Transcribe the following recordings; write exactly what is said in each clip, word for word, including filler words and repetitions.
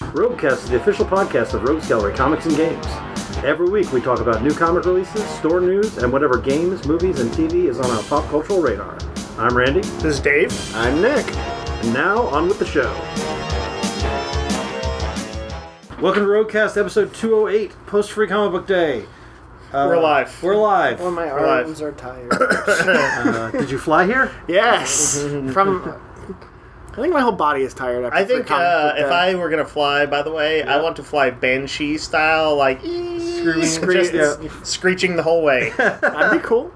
Roguecast is the official podcast of Rogues Gallery Comics and Games. Every week we talk about new comic releases, store news, and whatever games, movies, and T V is on our pop cultural radar. I'm Randy. This is Dave. I'm Nick. And now, on with the show. Welcome to Roguecast episode two oh eight, post-free comic book day. Uh, we're live. We're live. Well, my We're live. arms are tired. uh, did you fly here? Yes. From... I think my whole body is tired after I think comic uh, book if day. I were going to fly, by the way, I want to fly Banshee style, like, Screaming, just yeah. screeching the whole way. That'd be cool.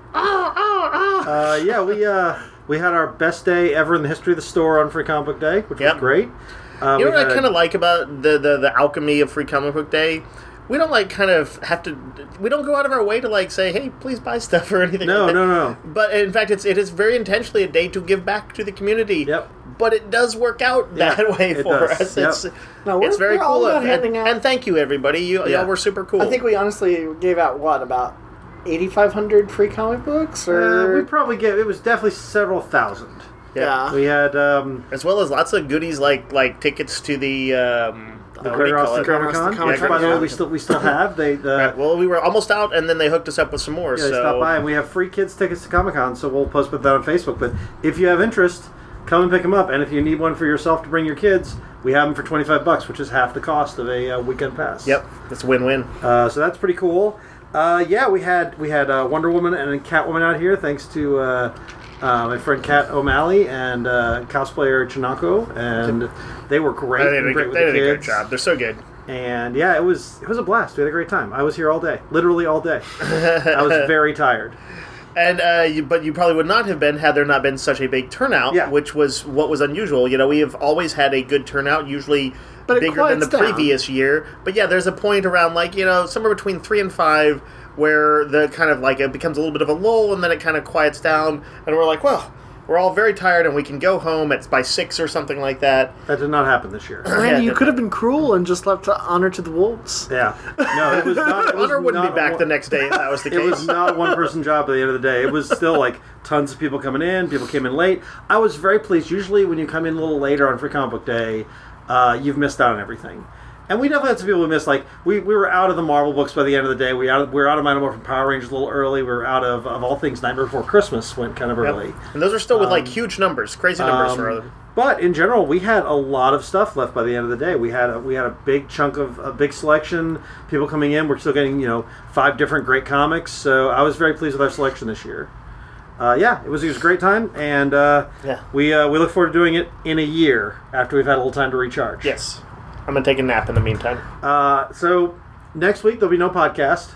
Uh, yeah, we uh, we had our best day ever in the history of the store on Free Comic Book Day, which Yep. was great. Uh, You know we what I had- kind of like about the, the, the alchemy of Free Comic Book Day? We don't, like, kind of have to... We don't go out of our way to, like, say, hey, please buy stuff or anything No, like that. no, no. But, in fact, it's, it is very intentionally a day to give back to the community. Yep. But it does work out Yeah, that way it for does. us. Yep. It's, No, we're- it's very we're all cool. about and, handing out- and thank you, everybody. You, Yeah. Y'all were super cool. I think we honestly gave out, what, about eighty-five hundred free comic books? Or... Uh, we probably gave... It was definitely several thousand. yeah. We had... Um, As well as lots of goodies like like tickets to the... Um, the uh, what do you Greater call Austin it? Comic Austin Con, Comic which, by the way, Con. we still we still have. They the, Right, well, we were almost out, and then they hooked us up with some more. yeah, they so stopped by, and we have free kids tickets to Comic Con, so we'll post that on Facebook. But if you have interest, come and pick them up. And if you need one for yourself to bring your kids, we have them for twenty-five bucks, which is half the cost of a uh, weekend pass. Yep, it's a win-win. Uh, so that's pretty cool. Uh, yeah, we had we had uh, Wonder Woman and Catwoman out here, thanks to uh, uh, my friend Kat O'Malley and uh, cosplayer Chinako, and they were great. They did, and a, great good- with they the did a good kids. job. They're so good. And yeah, it was it was a blast. We had a great time. I was here all day, literally all day. I was very tired. And uh, you, but you probably would not have been had there not been such a big turnout, Yeah. which was what was unusual. You know, we have always had a good turnout, usually But it bigger than the quiets down. previous year. But yeah, there's a point around like you know somewhere between three and five where the kind of like it becomes a little bit of a lull, and then it kind of quiets down, and we're like, well, we're all very tired, and we can go home. It's by six or something like that. That did not happen this year. Randy, you Yeah. could have been cruel and just left honor to the wolves. Yeah, no, it was not. It was Honor wouldn't be not back a, the next day if that was the It case. was not a one-person job at the end of the day. It was still like tons of people coming in. People came in late. I was very pleased. Usually, when you come in a little later on Free Comic Book Day, uh, you've missed out on everything. And we definitely had some people who missed. Like we, we were out of the Marvel books by the end of the day. We out of, we were out of Mighty Morphin Power Rangers a little early. We were out of of all things Nightmare Before Christmas went kind of Yep. early. And those are still with like huge numbers, crazy numbers Um, for other. But in general, we had a lot of stuff left by the end of the day. We had a, we had a big chunk of a big selection. People coming in. We're still getting you know five different great comics. So I was very pleased with our selection this year. Uh, yeah, it was it was a great time, and uh, Yeah. we uh, we look forward to doing it in a year after we've had a little time to recharge. Yes, I'm gonna take a nap in the meantime. Uh, so next week there'll be no podcast.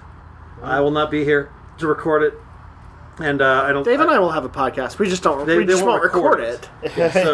I will not be here to record it, and uh, I don't. Dave and I will have a podcast. We just don't. They- we they just won't won't record record it. So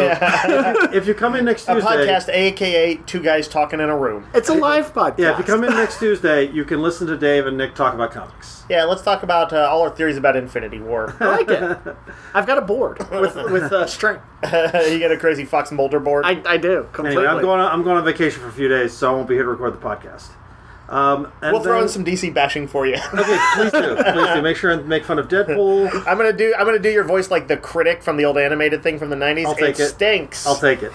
if you come in next A Tuesday, podcast, aka two guys talking in a room. It's a live podcast. yeah, if you come in next Tuesday, you can listen to Dave and Nick talk about comics. Yeah, let's talk about uh, all our theories about Infinity War. I like it. I've got a board with with uh, string. You get a crazy Fox Mulder board. I, I do completely. Anyway, I'm going on, I'm going on vacation for a few days, so I won't be here to record the podcast. Um, and we'll throw then- in some D C bashing for you. Okay, please do. Please do. Make sure and make fun of Deadpool. I'm gonna do. I'm gonna do your voice like the critic from the old animated thing from the nineties. I'll take it it. stinks. I'll take it.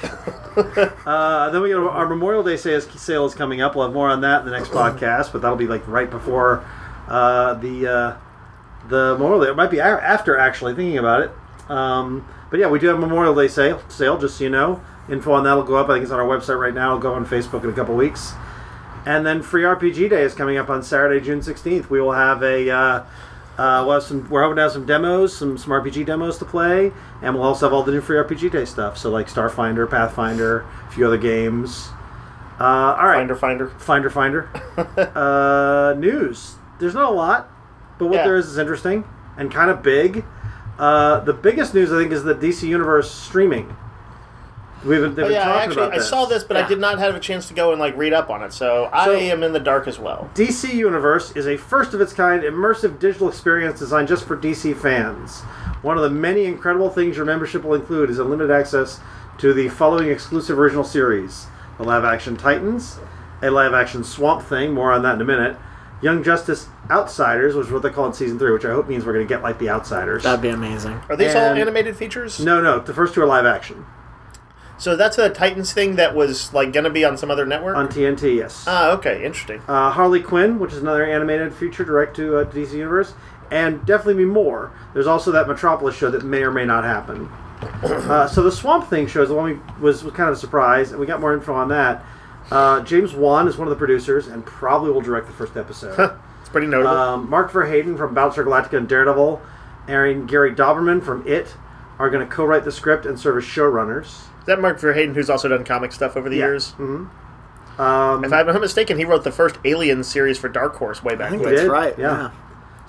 Uh, then we got our Memorial Day sale sale is coming up. We'll have more on that in the next podcast, but that'll be like right before uh, the uh, the Memorial Day. It might be a- after, actually, thinking about it. Um, but yeah, we do have Memorial Day sale, sale, just so you know. Info on that will go up. I think it's on our website right now. It'll go on Facebook in a couple weeks. And then Free R P G Day is coming up on Saturday, June sixteenth. We will have a... Uh, Uh, we'll have some, we're hoping to have some demos, some, some R P G demos to play, and we'll also have all the new Free R P G Day stuff. So like Starfinder, Pathfinder, a few other games. Uh, all right, Finder, finder. Finder, Finder. uh, news. There's not a lot, but what Yeah. there is is interesting and kind of big. Uh, the biggest news, I think, is the D C Universe streaming. We've been, they've Oh, been yeah, talking I actually about I this. saw this, but I Yeah. did not have a chance to go and like read up on it. So, I So- am in the dark as well. D C Universe is a first-of-its-kind immersive digital experience designed just for D C fans. One of the many incredible things your membership will include is unlimited access to the following exclusive original series: the live-action Titans, a live-action Swamp Thing, more on that in a minute, Young Justice Outsiders, which is what they call in Season three, which I hope means we're going to get like the Outsiders. That'd be amazing. Are these all And- animated features? No, no, the first two are live-action. So that's a Titans thing that was like going to be on some other network? On T N T, yes. Ah, okay, interesting. Uh, Harley Quinn, which is another animated feature direct to uh, D C Universe, and definitely be more. There's also that Metropolis show that may or may not happen. uh, so the Swamp Thing show is the one we, was, was kind of a surprise, and we got more info on that. Uh, James Wan is one of the producers and probably will direct the first episode. It's pretty notable. Um, Mark Verheyen from Battlestar Galactica and Daredevil, and Gary Doberman from It are going to co-write the script and serve as showrunners. Is that Mark Verheyen, who's also done comic stuff over the Yeah. years? Mm-hmm. Um, If I'm not mistaken, he wrote the first Alien series for Dark Horse way back I think when. that's did? right. Yeah. Yeah.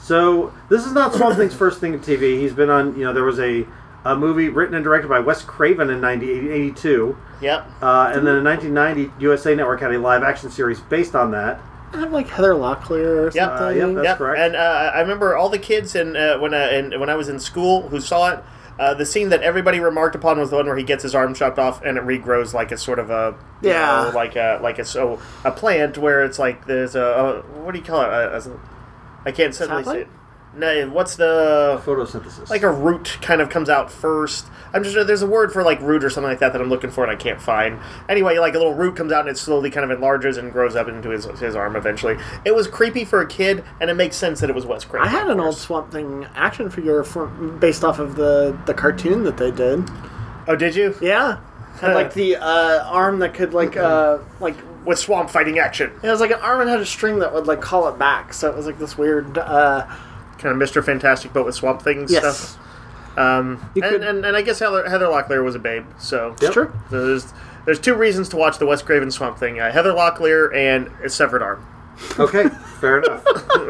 So this is not Swamp Thing's first thing in T V. He's been on, you know, there was a, a movie written and directed by Wes Craven in nineteen eighty-two. Yep. Uh, and then in nineteen ninety, U S A Network had a live-action series based on that. I have like Heather Locklear or Yep. something. Uh, yep, that's Yep. correct. And uh, I remember all the kids in, uh, when, uh, in, when I was in school who saw it, uh, the scene that everybody remarked upon was the one where he gets his arm chopped off and it regrows like a sort of a you Yeah. know, like a like a so a plant where it's like there's a, a what do you call it? A, a, I can't suddenly say Sapling? it. No, what's the Photosynthesis. like a root kind of comes out first. I'm just there's a word for like root or something like that that I'm looking for and I can't find. Anyway, like a little root comes out and it slowly kind of enlarges and grows up into his his arm eventually. It was creepy for a kid, and it makes sense that it was Wes Craven. I had of an old course. Swamp Thing action figure from, based off of the, the cartoon that they did. Oh, did you? Yeah. Had like the uh, arm that could like uh, like With swamp fighting action, it was like an arm and had a string that would like call it back. So it was like this weird. Uh, kind of Mister Fantastic, but with swamp things yes, stuff. Um, You and, could- and and I guess Heather, Heather Locklear was a babe, so it's true. So there's there's two reasons to watch the Wes Craven Swamp Thing: uh, Heather Locklear and a severed arm. Okay, fair enough.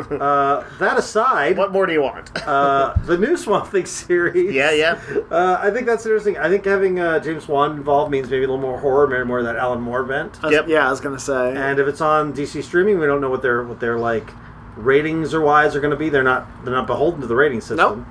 Uh, that aside, What more do you want? uh, the new Swamp Thing series. yeah, yeah. Uh, I think that's interesting. I think having uh, James Wan involved means maybe a little more horror, maybe more of that Alan Moore bent. I was- Yep. Yeah, I was gonna say. And if it's on D C streaming, we don't know what their what their like ratings or wise are going to be. They're not they're not beholden to the rating system. Nope.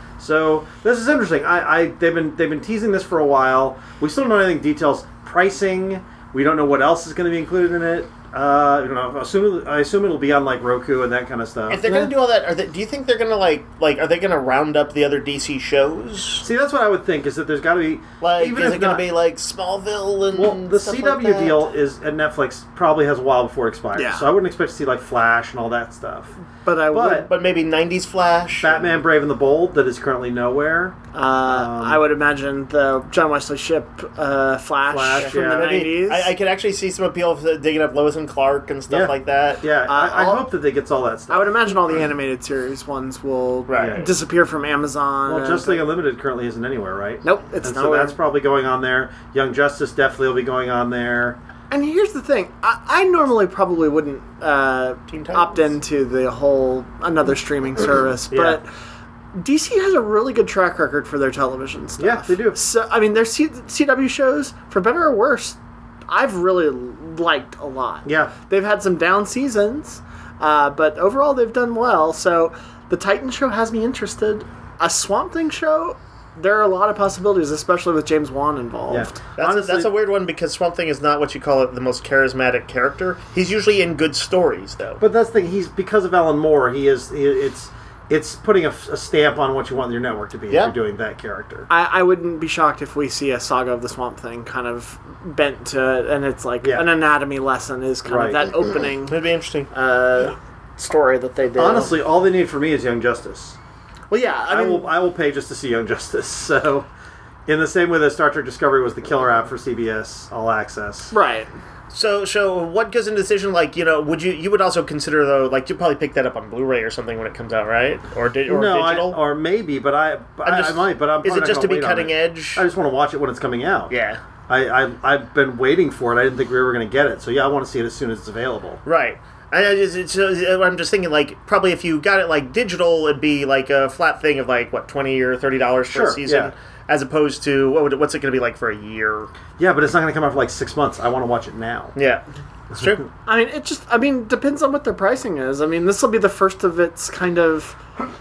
So this is interesting. I, I they've been they've been teasing this for a while. We still don't know anything details. Pricing. We don't know what else is going to be included in it. Uh, you know, assume I assume it'll be on like Roku and that kind of stuff. If they're gonna do all that, are they, do you think they're gonna like like are they gonna round up the other D C shows? See, that's what I would think is that there's got to be Like, even is if it gonna not- be like Smallville and Well, the stuff C like W that? deal is at Netflix probably has a while before it expires. Yeah. So I wouldn't expect to see like Flash and all that stuff. but I But would. But maybe nineties Flash. Batman Brave and the Bold that is currently nowhere. Uh, I would imagine the John Wesley Ship uh, Flash, Flash, from yeah. the Maybe- nineties. I, I could actually see some appeal for digging up Lois and Clark and stuff Yeah. like that. Yeah, I, I all- hope that they gets all that stuff. I would imagine all the animated series ones will Right. disappear from Amazon. Well, and- Justice League Unlimited currently isn't anywhere, right? Nope, it's and so nowhere. that's probably going on there. Young Justice definitely will be going on there. And here's the thing: I, I normally probably wouldn't uh, Teen Titans. opt into the whole another streaming service, Yeah. but D C has a really good track record for their television stuff. Yeah, they do. So I mean, their C- CW shows, for better or worse, I've really liked a lot. Yeah. They've had some down seasons, uh, but overall they've done well. So the Titan show has me interested. A Swamp Thing show, there are a lot of possibilities, especially with James Wan involved. Yeah. That's, Honestly, a, that's a weird one because Swamp Thing is not what you call it the most charismatic character. He's usually in good stories, though. But that's the thing. He's because of Alan Moore. He is. He, it's it's putting a, a stamp on what you want your network to be. Yeah. If you're doing that character. I, I wouldn't be shocked if we see a Saga of the Swamp Thing kind of bent to it, and it's like Yeah. an anatomy lesson is kind Right. of that opening It'd be interesting. uh, story that they did. Honestly, all they need for me is Young Justice. well, yeah, I, I, mean, will. I will pay just to see Young Justice. So, in the same way that Star Trek Discovery was the killer app for C B S All Access. right. So, so what goes into the decision? Like, you know, would you you would also consider though, like, you'd probably pick that up on Blu-ray or something when it comes out, right? Or, di- or no, digital? I, or maybe, but I, I'm I, just- I might. But I'm. is probably it not just to gonna be wait on cutting it. edge? I just want to watch it when it's coming out. Yeah. I, I I've been waiting for it. I didn't think we were going to get it. So yeah, I want to see it as soon as it's available. Right. I, I just, it's, uh, I'm just thinking, like, probably if you got it, like, digital, it'd be, like, a flat thing of, like, what, twenty or thirty dollars for Sure, a season? yeah. As opposed to, what would, what's it going to be like for a year? Yeah, but it's not going to come out for like six months. I want to watch it now. Yeah. It's true. I mean, it just, I mean, depends on what their pricing is. I mean, this will be the first of its kind of,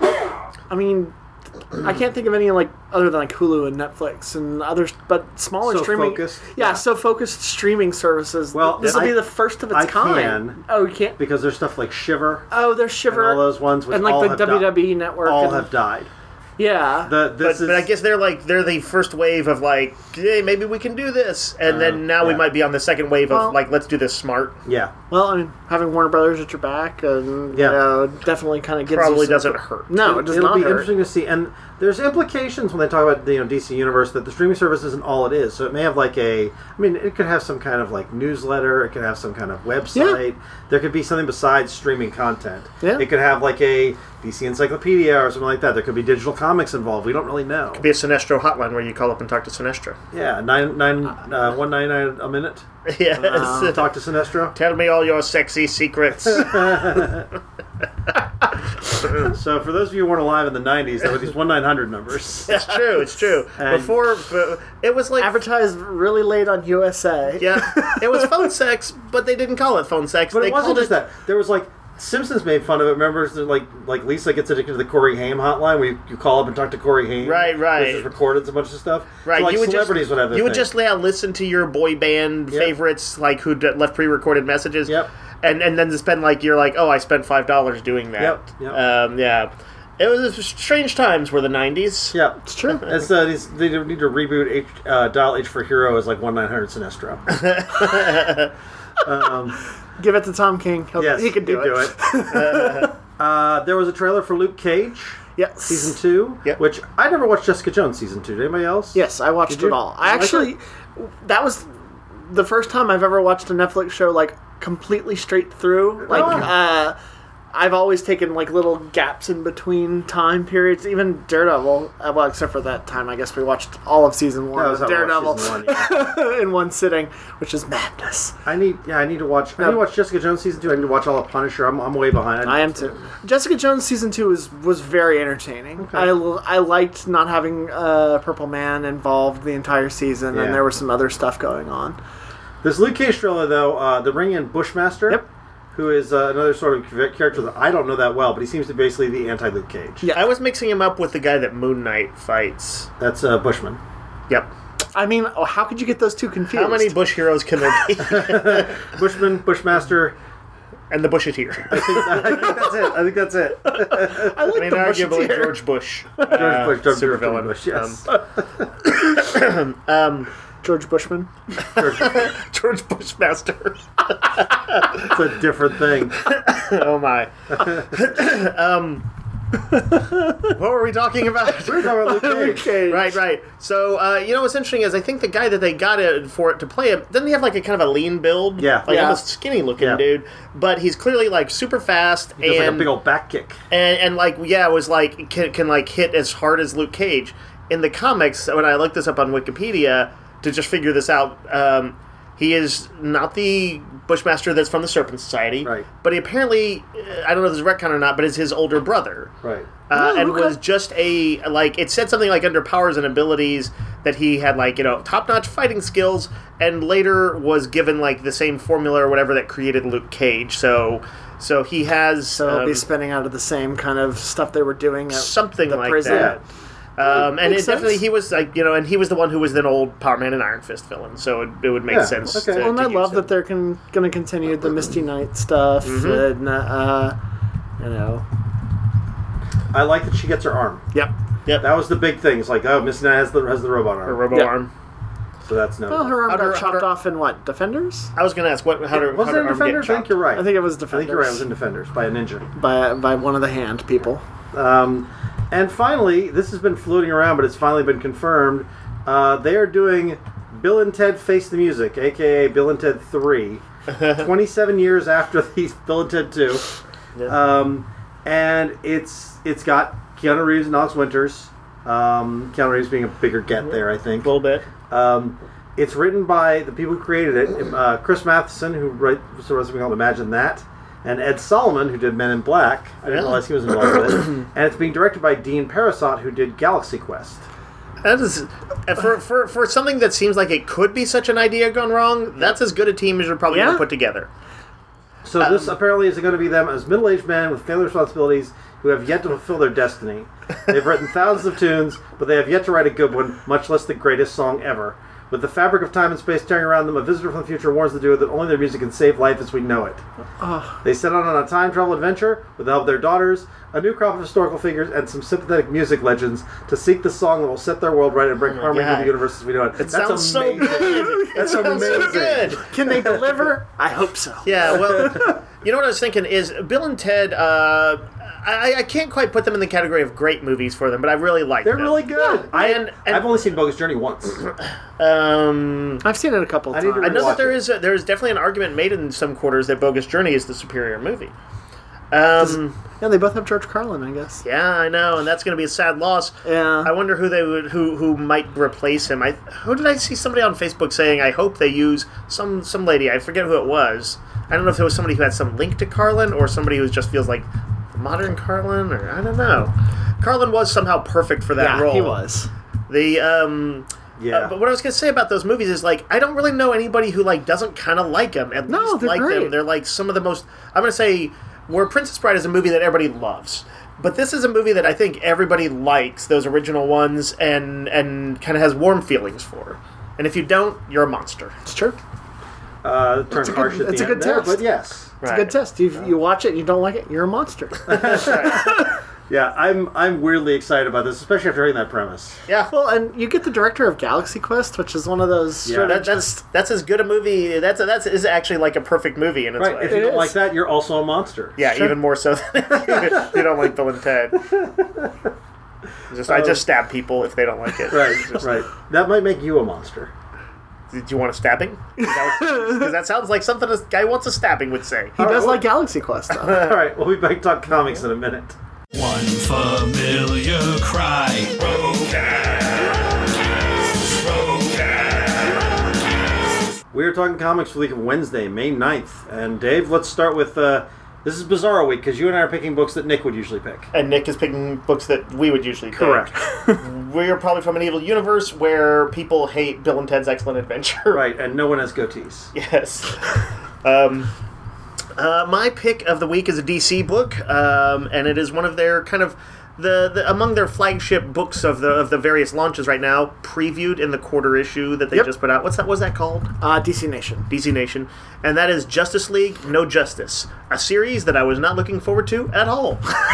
I mean, I can't think of any, like, other than, like, Hulu and Netflix and others, but smaller So streaming. focused? Yeah, Yeah. so focused streaming services. Well, this will I- be the first of its I kind. can. Oh, you can't? Because there's stuff like Shiver Oh, there's Shiver. and all those ones which and, like, all the have W W E di- Network. all and, have died. Yeah. The, But, this is, but I guess they're like they're the first wave of like, hey, maybe we can do this, and Uh, then now we yeah. might be on the second wave of Well- like, let's do this smart. yeah. Well, I mean, having Warner Brothers at your back, and Yeah. you know, definitely kind of gives Probably you some- doesn't hurt. No, it does It'll not be hurt. interesting to see, and there's implications when they talk about the you know, D C Universe that the streaming service isn't all it is. So it may have like a, I mean, it could have some kind of like newsletter. It could have some kind of website. There could be something besides streaming content. Yeah. It could have like a D C Encyclopedia or something like that. There could be digital comics involved. We don't really know. Be a Sinestro hotline where you call up and talk to Sinestro. Yeah, nine nine uh, one ninety nine a minute. Yes. Uh, Talk to Sinestro. Tell me all your sexy secrets. So for those of you who weren't alive in the nineties, there were these one nine hundred numbers. It's true. It's true. And- Before uh, it was like Advertised really late on U S A. yeah, it was phone sex, but they didn't call it phone sex. But they it wasn't called just it that. There was like Simpsons made fun of it. Remember, so like like Lisa gets addicted to the Corey Haim hotline, where you, you call up and talk to Corey Haim. Right, right. Which is recorded a bunch of stuff. Right, So, like, you would celebrities just would have. Their you would thing. just yeah, listen to your boy band Yep. favorites like who d- left pre-recorded messages. Yep. And and then spend like you're like, oh, I spent five dollars doing that. Yep, yep. Um, yeah. It was strange times were the nineties. Yeah, It's true. It's, uh, these, they need to reboot H, uh, Dial H for Hero as like one nine hundred Sinestro. um, Give it to Tom King. He'll, yes, he can do he'd it. it. uh, there was a trailer for Luke Cage Yes. season two, Yep. which I never watched Jessica Jones season two. Did anybody else? Yes, I watched Did you? it all. I You like actually, that was the first time I've ever watched a Netflix show like completely straight through. Like, Oh. uh, I've always taken like little gaps in between time periods. Even Daredevil, uh, well, except for that time, I guess we watched all of season one That was of how I Daredevil watched season one, yeah. in one sitting, which is madness. I need, yeah, I need to watch. I need to watch Jessica Jones season two. I need to watch all of Punisher. I'm, I'm way behind. I am too. Jessica Jones season two was was very entertaining. Okay. I, l- I liked not having uh, Purple Man involved the entire season, Yeah. and there was some other stuff going on. This Luke Cage trailer, though, uh, the bring in Bushmaster, Yep. who is uh, another sort of character that I don't know that well, but he seems to be basically the anti-Luke Cage. Yeah. I was mixing him up with the guy that Moon Knight fights. That's uh, Bushman. Yep. I mean, oh, how could you get those two confused? How many Bush heroes can there be? Bushman, Bushmaster. And the Busheteer. I think, I think that's it. I think that's it. I like I mean, the arguably Busheteer. George Bush. George uh, Bush, George super George villain. Bush, yes. Um, um, George Bushman. George Bushmaster. It's a different thing. Oh my. um, what were we talking about? We're talking about Luke Luke Cage. Cage. Right, right. So, uh, you know what's interesting is I think the guy that they got it for it to play him, doesn't he have like a kind of a lean build? Yeah. Like Yeah. almost skinny looking Yeah. dude. But he's clearly like super fast He does and like a big old back kick. and, and like yeah, it was like can, can like hit as hard as Luke Cage. In the comics, when I looked this up on Wikipedia to just figure this out, um, he is not the Bushmaster that's from the Serpent Society, Right. but he apparently, uh, I don't know if this is retcon or not, but is his older brother. Right. Uh, Oh, and okay. was just a like it said something like under powers and abilities that he had like you know top notch fighting skills, and later was given like the same formula or whatever that created Luke Cage. So so he has So he'll um, be spinning out of the same kind of stuff they were doing at something the like prison. that. Um, and it Makes definitely sense. he was like you know, and he was the one who was an old Power Man and Iron Fist villain, so it, it would make Yeah, sense. okay. To, Well, and to I use love him. that they're con- going to continue the Misty Knight stuff, Mm-hmm. and uh, you know, I like that she gets her arm. yep. Yep, That was the big thing. It's like, oh, Misty Knight has the has the robot her arm. Robo Yeah. arm. So that's no. Well, her arm How got do- how chopped do- off in what? Defenders? I was going to ask what how to was how it to in arm get Defenders? I think chopped? you're right. I think it was I Defenders. think you're right. It was in Defenders by a ninja. by by one of the hand people. Um, and finally, this has been floating around, but it's finally been confirmed. Uh, they are doing Bill and Ted Face the Music, aka Bill and Ted three, twenty-seven years after the Bill and Ted two. Yeah. Um, and it's it's got Keanu Reeves and Alex Winters. Um, Keanu Reeves being a bigger get there, I think. A little bit. Um, it's written by the people who created it, uh, Chris Matheson, who wrote sort of something called Imagine That, and Ed Solomon, who did Men in Black. I didn't Yeah. realize he was involved with it. And it's being directed by Dean Parasot, who did Galaxy Quest. That is uh, for, for for something that seems like it could be such an idea gone wrong. That's as good a team as you're probably Yeah. going to put together. So this apparently is going to be them as middle-aged men with family responsibilities who have yet to fulfill their destiny. They've written thousands of tunes, but they have yet to write a good one, much less the greatest song ever. With the fabric of time and space tearing around them, a visitor from the future warns the duo that only their music can save life as we know it. Oh. They set out on a time travel adventure with the help of their daughters, a new crop of historical figures, and some sympathetic music legends to seek the song that will set their world right and bring Oh my harmony to God. the universe as we know it. It That's sounds so amazing. good. That's It sounds so amazing. good. Can they deliver? I hope so. Yeah, well, you know what I was thinking is Bill and Ted. Uh, I, I can't quite put them in the category of great movies for them, but I really like They're them. really good. I, And- and- I've only seen Bogus Journey once. Um, I've seen it a couple of I need to times. I know watch that there it. is a, there is definitely an argument made in some quarters that Bogus Journey is the superior movie. Um, Yeah, they both have George Carlin, I guess. yeah, I know, and that's going to be a sad loss. Yeah. I wonder who they would who who might replace him. I who did I see somebody on Facebook saying I hope they use some some lady, I forget who it was. I don't know if it was somebody who had some link to Carlin or somebody who just feels like modern Carlin, or I don't know. Carlin was somehow perfect for that yeah, role. he was. The um Yeah. uh, but what I was going to say about those movies is like I don't really know anybody who like doesn't kind of like them. At No, least they're like great. them. They're like some of the most. I'm going to say where Princess Bride is a movie that everybody loves, but this is a movie that I think everybody likes those original ones and and kind of has warm feelings for. And if you don't, you're a monster. It's true. Uh, turns a good- harsh at it's the a good end there, test. but yes. It's a good test. You, you watch it and you don't like it, you're a monster. That's right. Yeah, I'm I'm weirdly excited about this, especially after hearing that premise. Yeah. Well, and you get the director of Galaxy Quest, which is one of those Yeah. sort That, of that's that's as good a movie. That's that's is actually like a perfect movie in its Right, way. if you It don't is. like that, you're also a monster. Yeah, Sure. even more so than if you don't like Bill and Ted. Just I just stab people if they don't like it. Right, Just- right. That might make you a monster. Do you want a stabbing? Because that sounds like something a guy who wants a stabbing would say. He does like Galaxy Quest, though. All right, we'll be back to talk comics in a minute. One familiar cry. We are talking comics for the week of Wednesday, May ninth. And Dave, let's start with, uh, this is Bizarro Week, because you and I are picking books that Nick would usually pick. And Nick is picking books that we would usually pick. Correct. We're probably from an evil universe where people hate Bill and Ted's Excellent Adventure. Right, and no one has goatees. Yes. um, uh, my pick of the week is a D C book, um, and it is one of their kind of the, the among their flagship books of the of the various launches right now, previewed in the quarter issue that they Yep. just put out. What's that? What's that called? Uh, D C Nation. D C Nation, and that is Justice League No Justice, a series that I was not looking forward to at all.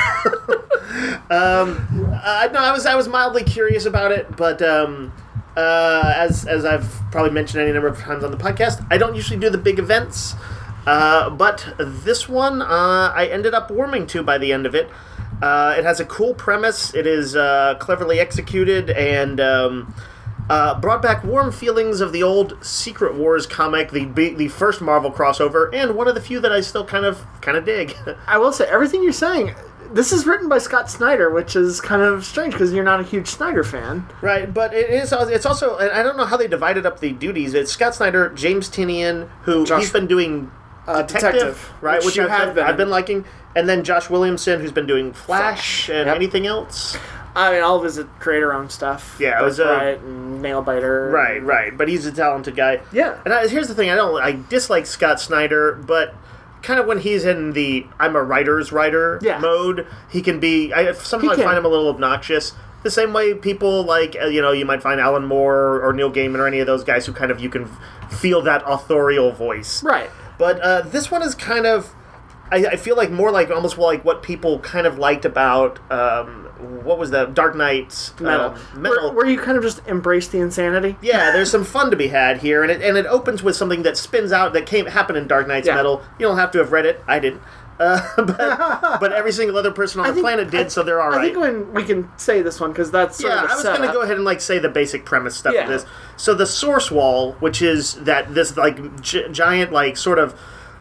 um, I no, I was I was mildly curious about it, but um, uh, as as I've probably mentioned any number of times on the podcast, I don't usually do the big events. Uh, but this one, uh, I ended up warming to by the end of it. Uh, it has a cool premise. It is uh, cleverly executed and um, uh, brought back warm feelings of the old Secret Wars comic, the the first Marvel crossover, and one of the few that I still kind of kind of dig. I will say, everything you're saying, this is written by Scott Snyder, which is kind of strange because you're not a huge Snyder fan. Right, but it is. It's also. And I don't know how they divided up the duties. It's Scott Snyder, James Tinian, who Josh- he's been doing Uh, Detective, Detective, right? which Which you I've, have been, been. I've been liking, and then Josh Williamson, who's been doing Flash, Flash, and yep. anything else. I mean, all of his creator-owned stuff. Yeah, it was, uh, Birthright and Nailbiter. Right, right. But he's a talented guy. Yeah. And I, here's the thing: I don't. I dislike Scott Snyder, but kind of when he's in the I'm a writer's writer Yeah. mode, he can be. I somehow He I can. find him a little obnoxious. The same way people like uh, you know you might find Alan Moore or Neil Gaiman or any of those guys who kind of you can feel that authorial voice. Right. But uh, this one is kind of, I, I feel like more like almost like what people kind of liked about, um, what was that, Dark Knight's Metal. um, Metal. Where, where you kind of just embrace the insanity. Yeah, there's some fun to be had here, and it and it opens with something that spins out that came happened in Dark Knight's Yeah. Metal. You don't have to have read it. I didn't. Uh, but, but every single other person on I the think- planet did, I- so they're all I right. think when we can say this one because that's sort Yeah, of a I was going to setup. go ahead and like say the basic premise stuff Yeah. of this. So the source wall, which is that this like gi- giant like sort of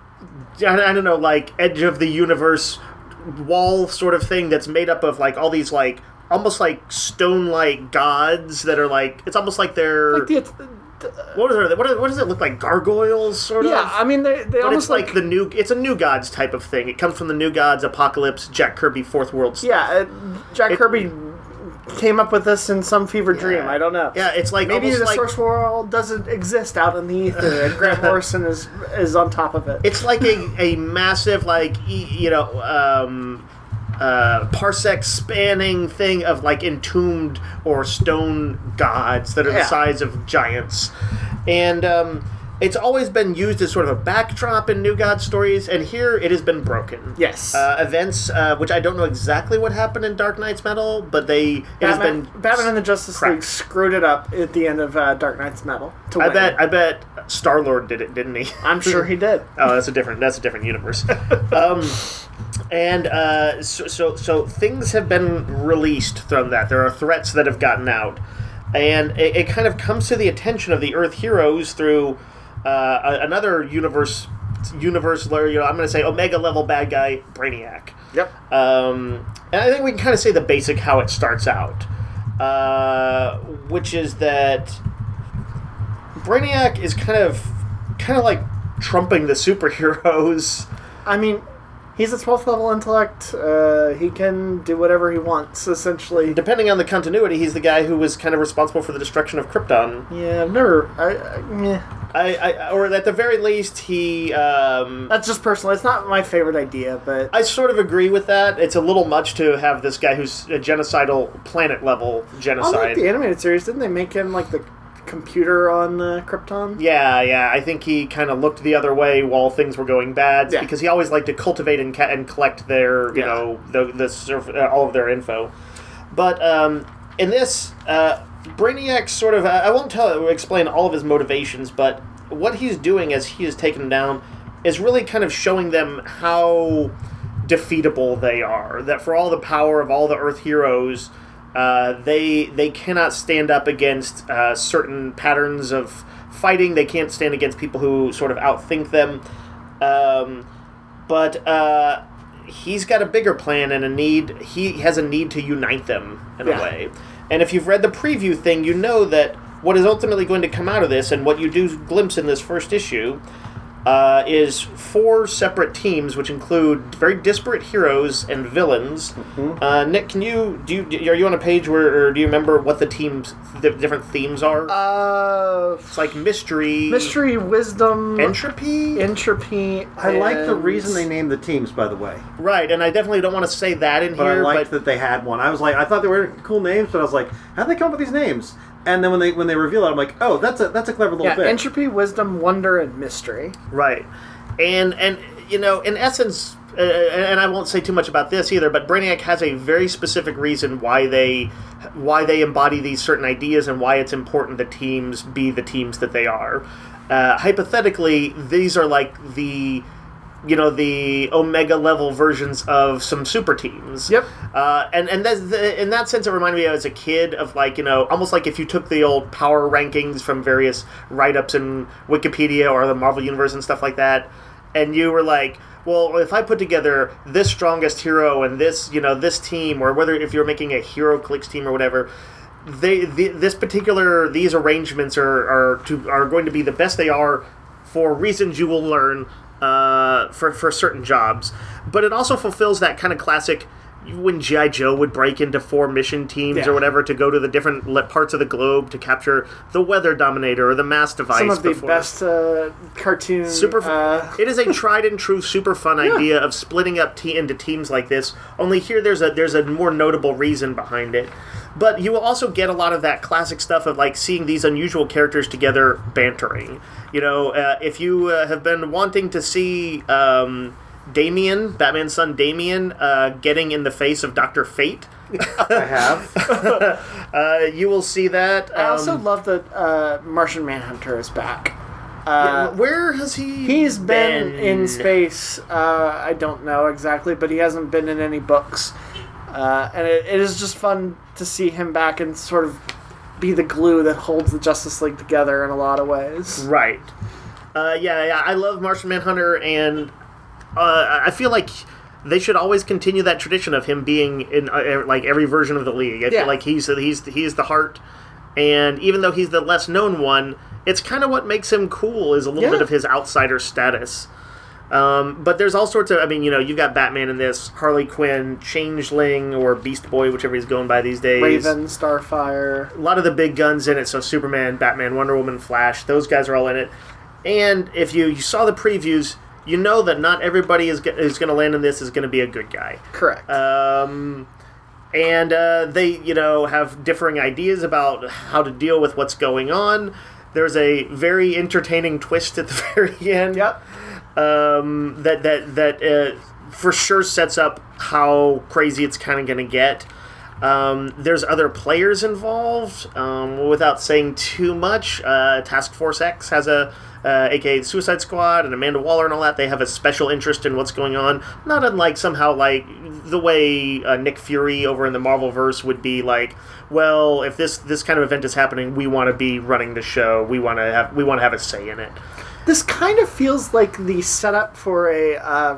I I don't know like edge of the universe wall sort of thing that's made up of like all these like almost like stone like gods that are like it's almost like they're Like the, what are they, what, are, what does it look like gargoyles sort yeah, of. I mean they they But almost it's like, like, the new. It's a New Gods type of thing. It comes from the New Gods, Apocalypse, Jack Kirby, Fourth World stuff. yeah. Uh, Jack It- Kirby came up with this in some fever dream. I don't know. Yeah, it's like Maybe almost the like source world doesn't exist out in the ether, and Grant Morrison is is on top of it. it's like a, a massive like e- you know um, uh, parsec spanning thing of like entombed or stone gods that are Yeah. the size of giants, and um, it's always been used as sort of a backdrop in New God stories, and here it has been broken. Yes. Uh, events, uh, which I don't know exactly what happened in Dark Knight's Metal, but they it has Batman, been Batman and the Justice League cracked. screwed it up at the end of uh, Dark Knight's Metal. To I win. bet I bet Star Lord did it, didn't he? I'm sure he did. Oh, that's a different that's a different universe. um, and uh, so, so so things have been released from that. There are threats that have gotten out, and it, it kind of comes to the attention of the Earth heroes through uh, a- another universe. Universe, you know, I'm going to say Omega level bad guy, Brainiac. Yep. Um, and I think we can kind of say the basic how it starts out, uh, which is that Brainiac is kind of kind of like trumping the superheroes. I mean, he's a twelfth level intellect. Uh, he can do whatever he wants, essentially. Depending on the continuity, he's the guy who was kind of responsible for the destruction of Krypton. Yeah, I've never. I, I, yeah. I, I or at the very least, he. Um, That's just personal. It's not my favorite idea, but I sort of agree with that. It's a little much to have this guy who's a genocidal planet level genocide. unlike the animated series, didn't they make him like the computer on uh, Krypton? Yeah, yeah. I think he kind of looked the other way while things were going bad Yeah. because he always liked to cultivate and, ca- and collect their, you Yeah. know, the, the surf- uh, all of their info. But um, in this, uh, Brainiac sort of, I won't tell explain all of his motivations, but what he's doing as he is taken down is really kind of showing them how defeatable they are. That for all the power of all the Earth heroes, uh, they they cannot stand up against uh, certain patterns of fighting. They can't stand against people who sort of outthink them. Um, but uh, he's got a bigger plan and a need. He has a need to unite them in Yeah. a way. And if you've read the preview thing, you know that what is ultimately going to come out of this, and what you do glimpse in this first issue, uh, is four separate teams, which include very disparate heroes and villains. Mm-hmm. Uh, Nick, can you do? You, are you on a page where, or do you remember what the teams, the different themes are? Uh, It's like mystery, mystery, wisdom, entropy. entropy. I like the and- reason they named the teams, by the way. Right, and I definitely don't want to say that in But I here. liked but that they had one. I was like, I thought they were cool names, but I was like, how'd they come up with these names? And then when they when they reveal it, I'm like, oh, that's a that's a clever little Yeah, bit. entropy, wisdom, wonder, and mystery. Right, and and you know, in essence, uh, and I won't say too much about this either, but Brainiac has a very specific reason why they why they embody these certain ideas and why it's important that teams be the teams that they are. Uh, hypothetically, these are like the you know the Omega level versions of some super teams. Yep. Uh, and and that's the, in that sense, it reminded me of as a kid of like you know almost like if you took the old power rankings from various write-ups in Wikipedia or the Marvel Universe and stuff like that, and you were like, well, if I put together this strongest hero and this you know this team, or whether if you're making a Hero Clicks team or whatever, they the, this particular these arrangements are are to are going to be the best they are for reasons you will learn. Uh, for for certain jobs, but it also fulfills that kind of classic when G I. Joe would break into four mission teams Yeah. or whatever to go to the different le- parts of the globe to capture the Weather Dominator or the Mass Device. Some of the before. best uh, cartoon. Super. Uh, It is a tried and true, super fun idea of splitting up te- into teams like this. Only here, there's a there's a more notable reason behind it. But you will also get a lot of that classic stuff of like seeing these unusual characters together bantering. You know, uh, if you uh, have been wanting to see um, Damian, Batman's son Damian, uh, getting in the face of Doctor Fate, I have. uh, you will see that. I also um, love that uh, Martian Manhunter is back. yeah, Uh, where has he? He's been in space. Uh, I don't know exactly, but he hasn't been in any books. Uh, and it, it is just fun to see him back and sort of be the glue that holds the Justice League together in a lot of ways. Right. Uh, yeah, yeah, I love Martian Manhunter, and uh, I feel like they should always continue that tradition of him being in uh, like every version of the league. I Yeah. feel like he's he's he's the heart, and even though he's the less known one, it's kind of what makes him cool is a little Yeah. bit of his outsider status. Um, but there's all sorts of, I mean, you know, you've got Batman in this, Harley Quinn, Changeling, or Beast Boy, whichever he's going by these days. Raven, Starfire. A lot of the big guns in it, so Superman, Batman, Wonder Woman, Flash, those guys are all in it. And if you, you saw the previews, you know that not everybody is, go- is going to land in this is going to be a good guy. Correct. Um, and uh, they, you know, have differing ideas about how to deal with what's going on. There's a very entertaining twist at the very end. Yep. Um, that that that uh, for sure sets up how crazy it's kind of going to get. Um, there's other players involved. Um, without saying too much, uh, Task Force X has a, uh, aka Suicide Squad, and Amanda Waller and all that. They have a special interest in what's going on. Not unlike somehow like the way uh, Nick Fury over in the Marvelverse would be like, well, if this this kind of event is happening, we want to be running the show. We want to have we want to have a say in it. This kind of feels like the setup for a uh,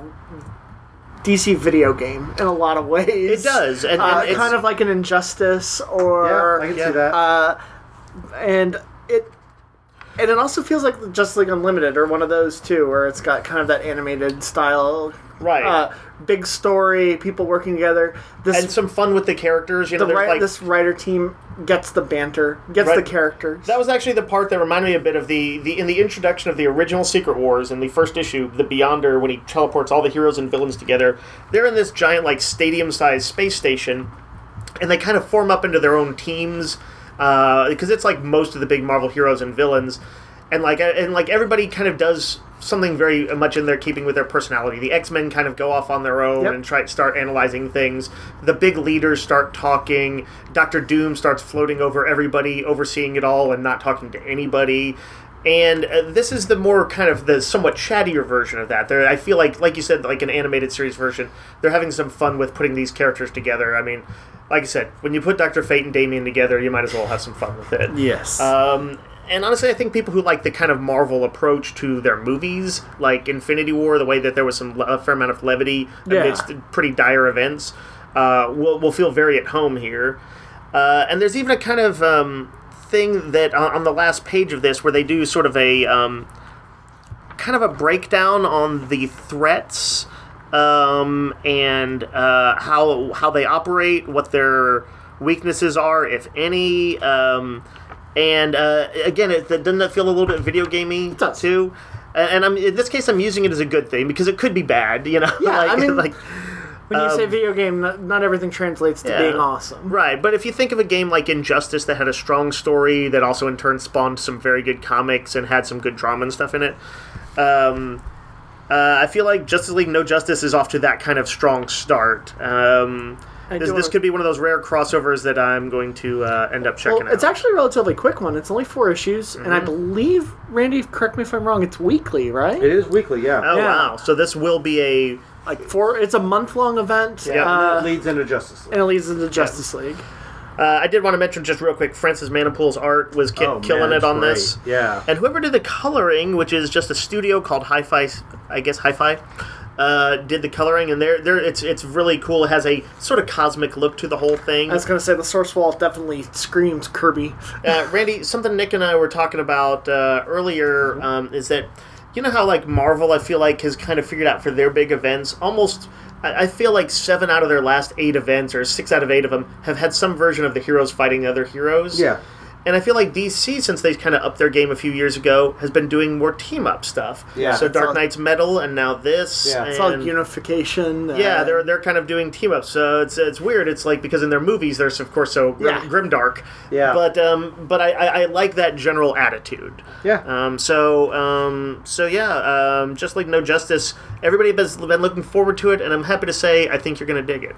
D C video game in a lot of ways. It does, and, and uh, it's kind of like an Injustice, or Yeah, I can Yeah. see that. uh, and it and it also feels like Justice League Unlimited, or one of those too, where it's got kind of that animated style, right. uh, big story, people working together. This and some fun with the characters. You know, the there's ri- like this writer team gets the banter, gets Right. the characters. that was actually the part that reminded me a bit of the, the in the introduction of the original Secret Wars in the first issue, the Beyonder, when he teleports all the heroes and villains together. They're in this giant like stadium-sized space station, and they kind of form up into their own teams uh, because it's like most of the big Marvel heroes and villains, and like and like everybody kind of does something very much in their keeping with their personality. The X-Men kind of go off on their own Yep. and try start analyzing things. The big leaders start talking. Doctor Doom starts floating over everybody, overseeing it all and not talking to anybody. And uh, this is the more kind of the somewhat chattier version of that. There, I feel like, like you said, like an animated series version, they're having some fun with putting these characters together. I mean, like I said, when you put Doctor Fate and Damian together, you might as well have some fun with it. yes. Um, and honestly, I think people who like the kind of Marvel approach to their movies, like Infinity War, the way that there was some a fair amount of levity Yeah. amidst pretty dire events, uh, will will feel very at home here. Uh, and there's even a kind of um, thing that on, on the last page of this where they do sort of a um, kind of a breakdown on the threats um, and uh, how how they operate, what their weaknesses are, if any. Um, and uh, again, it, doesn't that feel a little bit video gamey does. too? And I'm in this case, I'm using it as a good thing because it could be bad, you know. Yeah, like, I mean, like when you say um, video game, not, not everything translates to yeah. being awesome. right. But if you think of a game like Injustice that had a strong story that also in turn spawned some very good comics and had some good drama and stuff in it, um, uh, I feel like Justice League No Justice is off to that kind of strong start. Um, I this, do this wanna- could be one of those rare crossovers that I'm going to uh, end up checking Well, out. it's actually a relatively quick one. It's only four issues, and Mm-hmm. I believe, Randy, correct me if I'm wrong, it's weekly, right? It is weekly, yeah. oh yeah. wow! So this will be a Like four. It's a month long event. Yeah. uh, and it leads into Justice League. and it leads into Justice League. Uh, I did want to mention just real quick, Francis Manipool's art was ki- Oh, killing man, it it's on great. this. Yeah. And whoever did the coloring, which is just a studio called Hi-Fi, I guess Hi-Fi, uh, did the coloring, and they're, they're, it's it's really cool. It has a sort of cosmic look to the whole thing. I was going to say the source wall definitely screams Kirby. Uh, Randy, something Nick and I were talking about uh, earlier um, is that, you know how like Marvel, I feel like, has kind of figured out for their big events, almost... I I feel like seven out of their last eight events, or six out of eight of them, have had some version of the heroes fighting other heroes. Yeah. And I feel like D C, since they kind of upped their game a few years ago, has been doing more team-up stuff. Yeah. So It's Dark all- Knight's Metal, and now this. Yeah. and, It's all unification. yeah, uh, they're they're kind of doing team-ups. So it's it's weird. It's like, because in their movies, they're, of course, so grim, Yeah. grimdark. Yeah. But um, but I, I, I like that general attitude. Yeah. Um, so, um, so yeah, um, just like No Justice, everybody has been looking forward to it, and I'm happy to say I think you're going to dig it.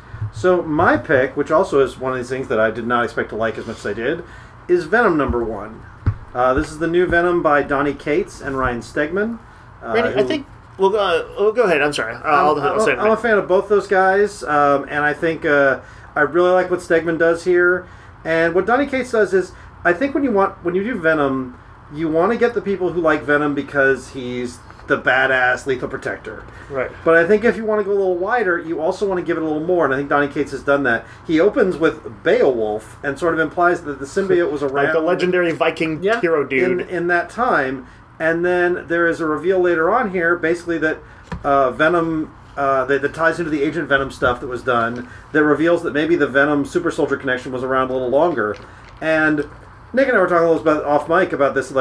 So my pick, which also is one of these things that I did not expect to like as much as I did, is Venom number one. Uh, this is the new Venom by Donny Cates and Ryan Stegman. Uh, Randy, I who- think we'll go. We'll go ahead. I'm sorry. I'll, I'm, I'll, I'll say it. I'm a fan of both those guys, um, and I think uh, I really like what Stegman does here. And what Donny Cates does is, I think when you want when you do Venom, you want to get the people who like Venom because he's the badass lethal protector. Right. But I think if you want to go a little wider, you also want to give it a little more, and I think Donny Cates has done that. He opens with Beowulf and sort of implies that the symbiote was around Like the legendary Viking Yeah. hero dude. in, in that time. And then there is a reveal later on here, basically, that uh, Venom, uh, that, that ties into the Agent Venom stuff that was done, that reveals that maybe the Venom Super Soldier connection was around a little longer. And Nick and I were talking a little bit about, off mic about this, like,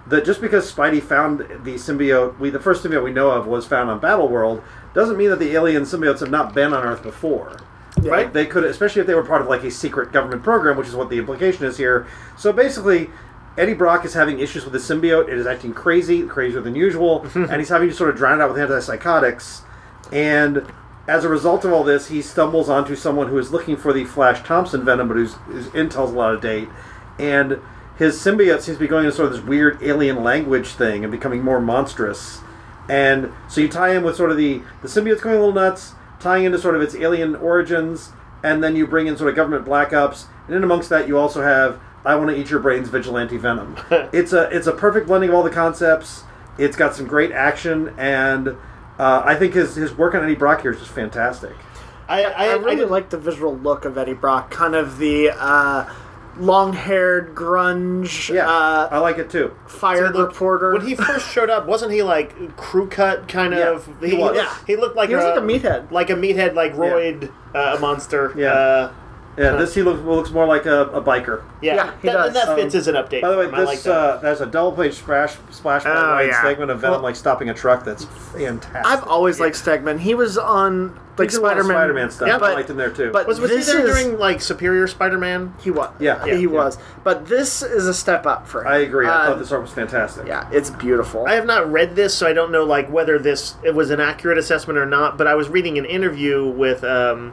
that just because Spidey found the symbiote, we the first symbiote we know of was found on Battleworld, doesn't mean that the alien symbiotes have not been on Earth before. Yeah. Right? They could, especially if they were part of like a secret government program, which is what the implication is here. So basically, Eddie Brock is having issues with the symbiote. It is acting crazy, crazier than usual, and he's having to sort of drown it out with antipsychotics. And as a result of all this, he stumbles onto someone who is looking for the Flash Thompson venom, but whose, whose intel's a lot of date. And his symbiote seems to be going into sort of this weird alien language thing and becoming more monstrous. And so you tie in with sort of the, the symbiote's going a little nuts, tying into sort of its alien origins, and then you bring in sort of government black ops, and in amongst that you also have I Want to Eat Your Brains vigilante venom. it's a it's a perfect blending of all the concepts. It's got some great action, and uh, I think his his work on Eddie Brock here is just fantastic. I, I, I really I like the visual look of Eddie Brock, kind of the uh, long-haired grunge Yeah, uh, I like it too. fired So, look, reporter. When he first showed up, wasn't he like crew cut kind Yeah, of? he was. Yeah. He looked like He was a, like a meathead. like a meathead, like roid uh, monster. Yeah. Uh, Yeah, this he looks looks more like a, a biker. yeah. Yeah, he that, does. And that fits Um, as an update. By the way, for him. I like this that. uh, there's a double page splash splash by Oh, Ryan yeah. segment of Venom Well- like stopping a truck. That's fantastic. I've always liked Stegman. He was on like He did a lot of Spider-Man. Spider-Man stuff. Yeah, I but- liked him there too. but- was was this he there is- during like Superior Spider-Man? He was. Yeah. he Yeah, yeah. was. But this is a step up for him. I agree. I Uh, thought this art was fantastic. Yeah, it's beautiful. I have not read this, so I don't know like whether this it was an accurate assessment or not. But I was reading an interview with um,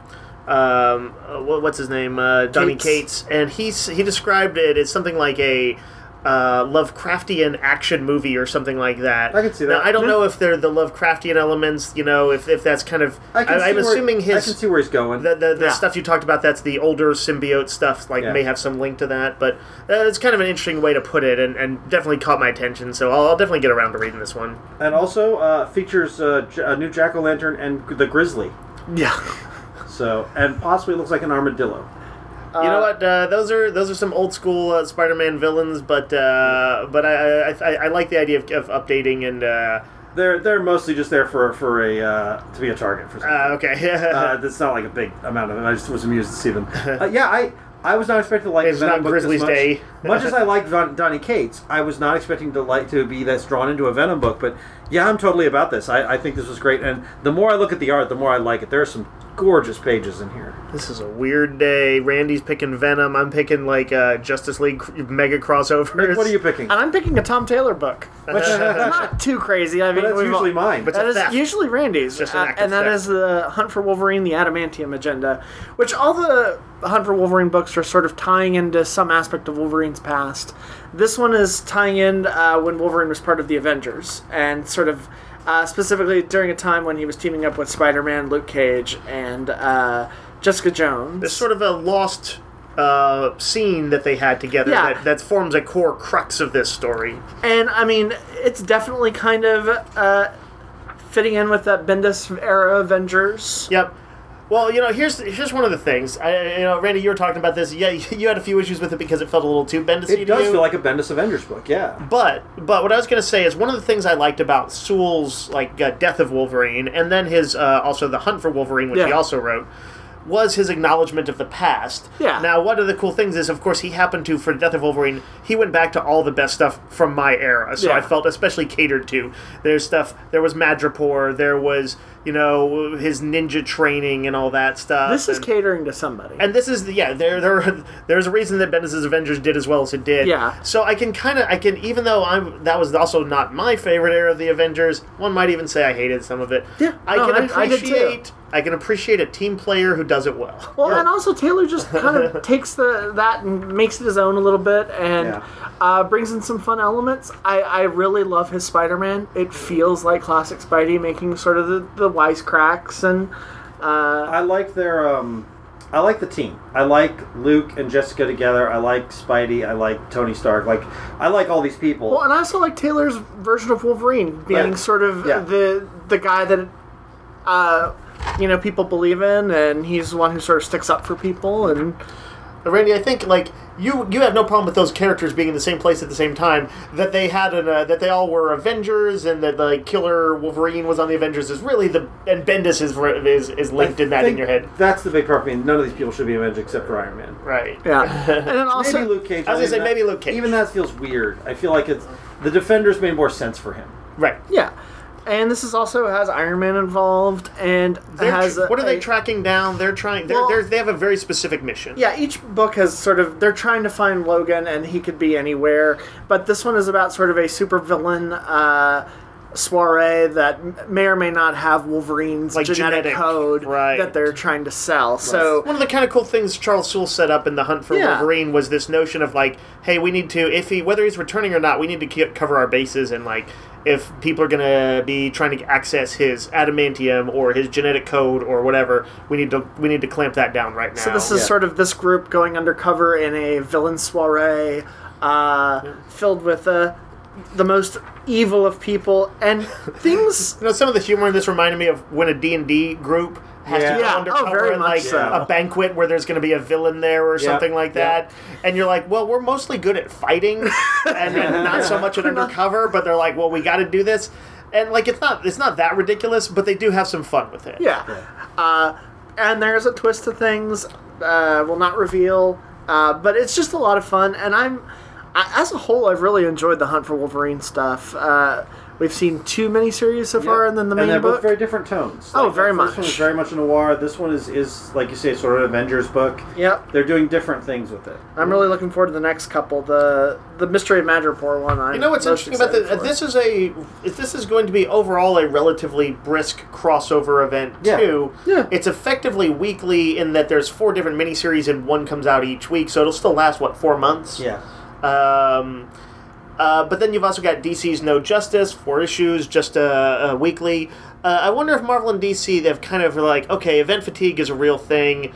um, uh, what- what's his name, uh, Donny Cates. Cates, and he s- he described it as something like a uh, Lovecraftian action movie or something like that. I can see that. Now, I don't Yeah. know if they're the Lovecraftian elements, you know, if, if that's kind of. I can I, see I'm where, assuming I his. can see where he's going. The, the, the Yeah. stuff you talked about, that's the older symbiote stuff, like Yeah. may have some link to that, but uh, it's kind of an interesting way to put it, and, and definitely caught my attention, so I'll, I'll definitely get around to reading this one. and also uh, features uh, J- a new Jack-o'-lantern and the Grizzly. yeah. So and possibly looks like an armadillo. You know what? Uh, those are those are some old school uh, Spider-Man villains, but uh, but I, I I I like the idea of, of updating and uh, They're they're mostly just there for for a uh, to be a target for something. uh, okay. Uh, that's not like a big amount of it. I just was amused to see them. Uh, yeah, I I was not expecting to like It's the Venom not book this Grizzly's much. Day. Much as I like Don, Donny Cates, I was not expecting to like to be that's drawn into a Venom book. But yeah, I'm totally about this. I, I think this was great, and the more I look at the art, the more I like it. There are some gorgeous pages in here. This is a weird day. Randy's picking Venom. I'm picking like uh, Justice League cr- mega crossovers. What are you picking? And I'm picking a Tom Taylor book, which is not too crazy. I mean, But that's we've usually all- mine. But- That It's a is theft. usually Randy's, Just an uh, act of and that theft. is the Hunt for Wolverine, the Adamantium Agenda, which all the Hunt for Wolverine books are sort of tying into some aspect of Wolverine's past. This one is tying in uh, when Wolverine was part of the Avengers, and sort of uh, specifically during a time when he was teaming up with Spider-Man, Luke Cage, and uh, Jessica Jones. There's sort of a lost uh, scene that they had together Yeah. that, that forms a core crux of this story. And I mean, it's definitely kind of uh, fitting in with that Bendis era Avengers. Yep. Well, you know, here's here's one of the things. I, you know, Randy, you were talking about this. Yeah, you had a few issues with it because it felt a little too Bendis. It does feel like a Bendis Avengers book, yeah. But but what I was going to say is one of the things I liked about Sewell's like uh, Death of Wolverine, and then his uh, also the Hunt for Wolverine, which he Yeah. also wrote, was his acknowledgement of the past. Yeah. Now, one of the cool things is, of course, he happened to, for Death of Wolverine, he went back to all the best stuff from my era. So Yeah. I felt especially catered to. There's stuff, there was Madripoor, there was, you know, his ninja training and all that stuff. This is and, catering to somebody. and this is, the, yeah, there, there, there's a reason that Bendis' Avengers did as well as it did. Yeah. So I can kind of, I can, even though I'm, that was also not my favorite era of the Avengers, one might even say I hated some of it. Yeah, I no, can I- I did too. appreciate, I can appreciate a team player who does it well. Well, Yeah. and also Taylor just kind of takes the that and makes it his own a little bit, and Yeah. uh, brings in some fun elements. I, I really love his Spider-Man. It feels like classic Spidey, making sort of the, the wisecracks and uh, I like their um I like the team. I like Luke and Jessica together. I like Spidey. I like Tony Stark. Like I like all these people. well, and I also like Taylor's version of Wolverine being Yeah. sort of Yeah. the the guy that uh, you know people believe in, and he's the one who sort of sticks up for people and. Randy, I think like you you have no problem with those characters being in the same place at the same time. That they had an uh, that they all were Avengers, and that like Killer Wolverine was on the Avengers is really the and Bendis is is, is linked I in that in think your head. That's the big part for me. None of these people should be Avengers except for Iron Man. Right. Yeah, and then also Maybe Luke Cage. I was gonna say even maybe that- Luke Cage. Even that feels weird. I feel like it's the Defenders made more sense for him. Right. yeah, and this is also has Iron Man involved, and They're has tr- a, what are they a- tracking down? They're trying. They're, Well- they're, they have a very specific mission. Yeah, each book has sort of they're trying to find Logan, and he could be anywhere. But this one is about sort of a supervillain uh, soiree that m- may or may not have Wolverine's Like genetic, genetic, code right. that they're trying to sell. So One of the kind of cool things Charles Soule set up in the Hunt for Yeah. Wolverine was this notion of like, hey, we need to, if he, whether he's returning or not, we need to keep, cover our bases, and like, if people are gonna be trying to access his adamantium or his genetic code or whatever, we need to we need to clamp that down right now. So this is Yeah. sort of this group going undercover in a villain soiree, uh, filled with uh, the most evil of people and things. You know, some of the humor in this reminded me of when a D and D group has Yeah. to go Yeah, undercover oh, very at much like so. a banquet where there's going to be a villain there or Yeah, something like yeah. that, and you're like, well, we're mostly good at fighting and, and not so much at undercover, but they're like, well, we got to do this, and like it's not it's not that ridiculous, but they do have some fun with it. Yeah, uh, and there's a twist to things. Uh, will not reveal, uh, but it's just a lot of fun. And I'm, I, as a whole, I've really enjoyed the Hunt for Wolverine stuff. Uh, we've seen two miniseries so far, and then the main and they're book. both very different tones. Oh, Like, very the First much. one is very much a noir. This one is, is like you say, sort of an Avengers book. Yep. They're doing different things with it. I'm really looking forward to the next couple. The the Mystery of Madripoor one. I'm You know what's most interesting about excited this? for. This is a this is going to be overall a relatively brisk crossover event Yeah. too. Yeah. It's effectively weekly in that there's four different miniseries and one comes out each week, so it'll still last what four months. Yeah. Um, uh, but then you've also got D C's No Justice, four issues, just uh, uh, weekly. Uh, I wonder if Marvel and D C, they've kind of like, okay, event fatigue is a real thing.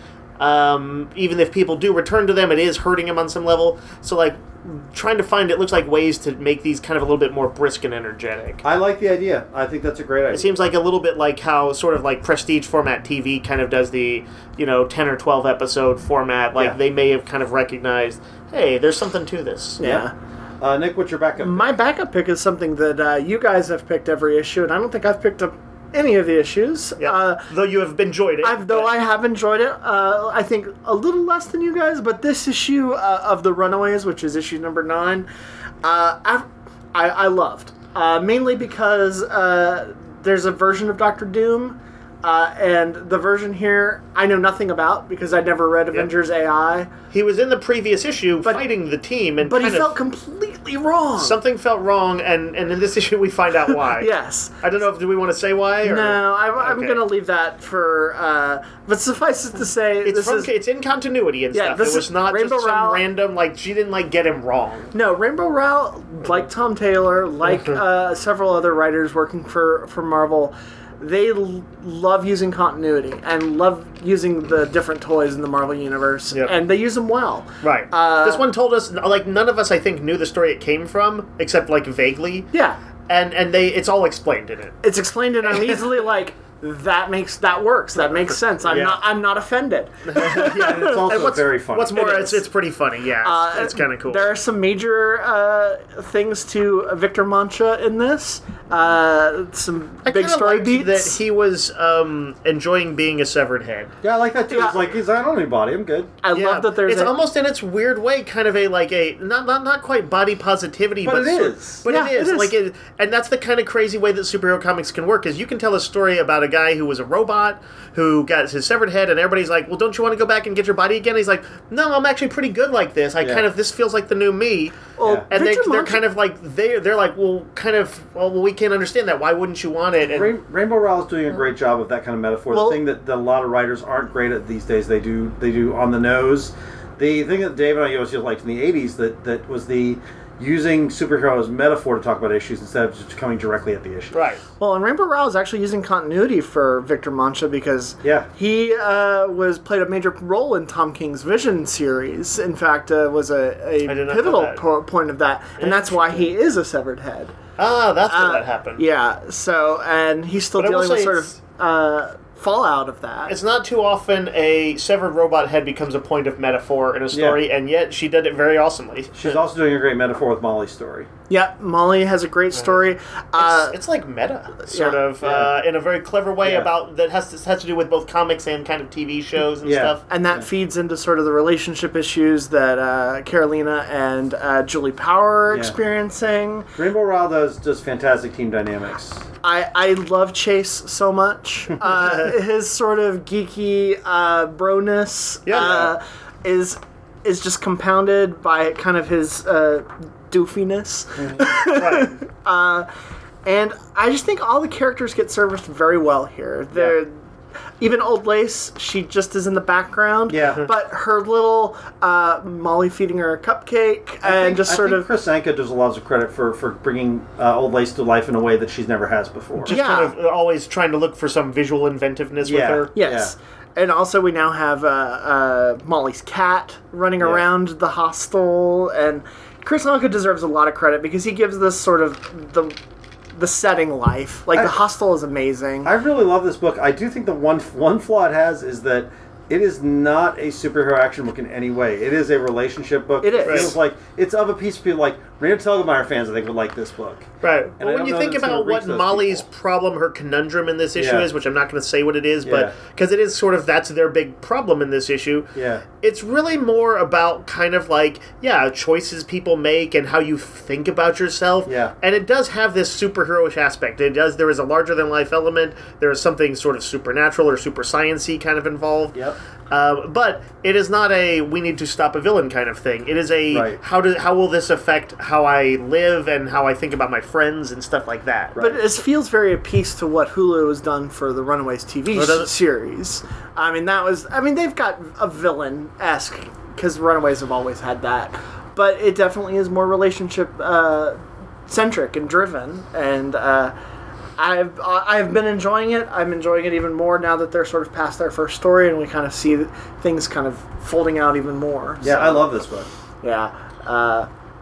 Um, even if people do return to them, it is hurting them on some level. So, like, trying to find, it looks like, ways to make these kind of a little bit more brisk and energetic. I like the idea. I think that's a great idea. It seems like a little bit like how sort of like prestige format T V kind of does the, you know, ten or twelve episode format. Like, Yeah. they may have kind of recognized, hey, there's something to this. Yeah. Uh, Nick, what's your backup? My backup pick is something that uh, you guys have picked every issue, and I don't think I've picked up any of the issues. Yeah. Uh, Though you have enjoyed it. I've, though but- I have enjoyed it, uh, I think a little less than you guys, but this issue uh, of The Runaways, which is issue number nine, uh, I, I, I loved. Uh, mainly because uh, there's a version of Doctor Doom, uh, and the version here I know nothing about because I never read Avengers A I, He was in the previous issue But- fighting the team, and but he kind of felt completely wrong. something felt wrong, and, and in this issue we find out why. Yes. I don't know if do we want to say why? Or? No, I'm, I'm Okay. going to leave that for. Uh, but suffice it to say, It's this from, is it's in continuity and Yeah, stuff. this It was is not Rainbow just some Rowell- random like she didn't like get him wrong. no Rainbow Rowell, like Tom Taylor, like uh, several other writers working for for Marvel. They l- love using continuity and love using the different toys in the Marvel universe, Yep. and they use them well. Right. Uh, this one told us like none of us I think knew the story it came from except like vaguely. Yeah, And and they it's all explained in it. it's explained, and I'm easily like, that makes that works. That makes sense. I'm Yeah. not. I'm not offended. yeah, and it's also And what's, very funny. What's more, It it's is. it's pretty funny. Yeah, Uh, it's, it's kind of cool. There are some major uh, things to Victor Mancha in this. Uh, some I big kinda story liked beats. that he was um, enjoying being a severed head. Yeah, I like that too. Yeah. It's like he's I don't need body. I'm good. I love that there's it's a, almost in its weird way, kind of a like a not not, not quite body positivity, But but, it sort- is. But Yeah, it is it is. like it, and that's the kind of crazy way that superhero comics can work. Is you can tell a story about a guy who was a robot who got his severed head, and everybody's like, "Well, don't you want to go back and get your body again?" And he's like, "No, I'm actually pretty good like this. I Yeah. kind of this feels like the new me." Well, Yeah. And they, Victor they're Mancha- kind of like they they're like, well, kind of well, we can't understand that. Why wouldn't you want it? And Rain, Rainbow Rowell is doing a great job of that kind of metaphor. Well- the thing that, that a lot of writers aren't great at these days, they do they do on the nose. The thing that Dave and I always liked in the eighties that, that was the using superheroes as metaphor to talk about issues instead of just coming directly at the issue. right. Well, and Rainbow Rowell is actually using continuity for Victor Mancha because Yeah. he uh, was played a major role in Tom King's Vision series. In fact, uh, was a, a did not know pivotal that. po- point of that, and that's why he is a severed head. Ah, that's where Uh, that happened. Yeah. So, and he's still But I will dealing with say sort of it's- uh, fallout of that. It's not too often a severed robot head becomes a point of metaphor in a story, Yeah. and yet she did it very awesomely. She's also doing a great metaphor with Molly's story. Yeah, Molly has a great story. Uh, It's, it's like meta, sort yeah. of, uh, in a very clever way Yeah. about that has to, has to do with both comics and kind of T V shows and Yeah. stuff. and that feeds into sort of the relationship issues that uh, Carolina and uh, Julie Power are Yeah. experiencing. Rainbow Rowell does does fantastic team dynamics. I, I love Chase so much. Uh, his sort of geeky uh, bro-ness Yeah. uh, is is just compounded by kind of his uh, doofiness. Right. Uh, and I just think all the characters get serviced very well here. They're even Old Lace, she just is in the background. Yeah. But her little uh, Molly feeding her a cupcake I and think- just I sort think of Chris Anka deserves lots of credit for, for bringing uh, Old Lace to life in a way that she's never has before. Just Yeah. kind of always trying to look for some visual inventiveness Yeah. with her. yes. And also, we now have uh, uh, Molly's cat running Yeah. around the hostel, and Chris Anka deserves a lot of credit because he gives this sort of the the setting life. Like I- the hostel is amazing. I really love this book. I do think the one one flaw it has is that it is not a superhero action book in any way. It is a relationship book. It is. feels like it's of a piece of people like Raina Telgemeier fans I think would like this book. Right. And I Well, when don't you know think that it's gonna about what reach those Molly's people. problem, her conundrum in this issue Yeah. is, which I'm not going to say what it is, Yeah. but because it is sort of that's their big problem in this issue. Yeah. It's really more about kind of like, yeah, choices people make and how you think about yourself. Yeah. And it does have this superheroish aspect. It does. There is a larger than life element. There is something sort of supernatural or super science-y kind of involved. Yep. Um, but it is not a we need to stop a villain kind of thing. It is a Right. how do how will this affect how I live and how I think about my friends and stuff like that. But it feels very a piece to what Hulu has done for the Runaways T V Oh, does it? series. I mean, that was. I mean, they've got a villain esque because Runaways have always had that, but it definitely is more relationship uh, centric and driven. And uh, I've I've been enjoying it. I'm enjoying it even more now that they're sort of past their first story, and we kind of see things kind of folding out even more. Yeah, So, I love this book. Yeah. Uh,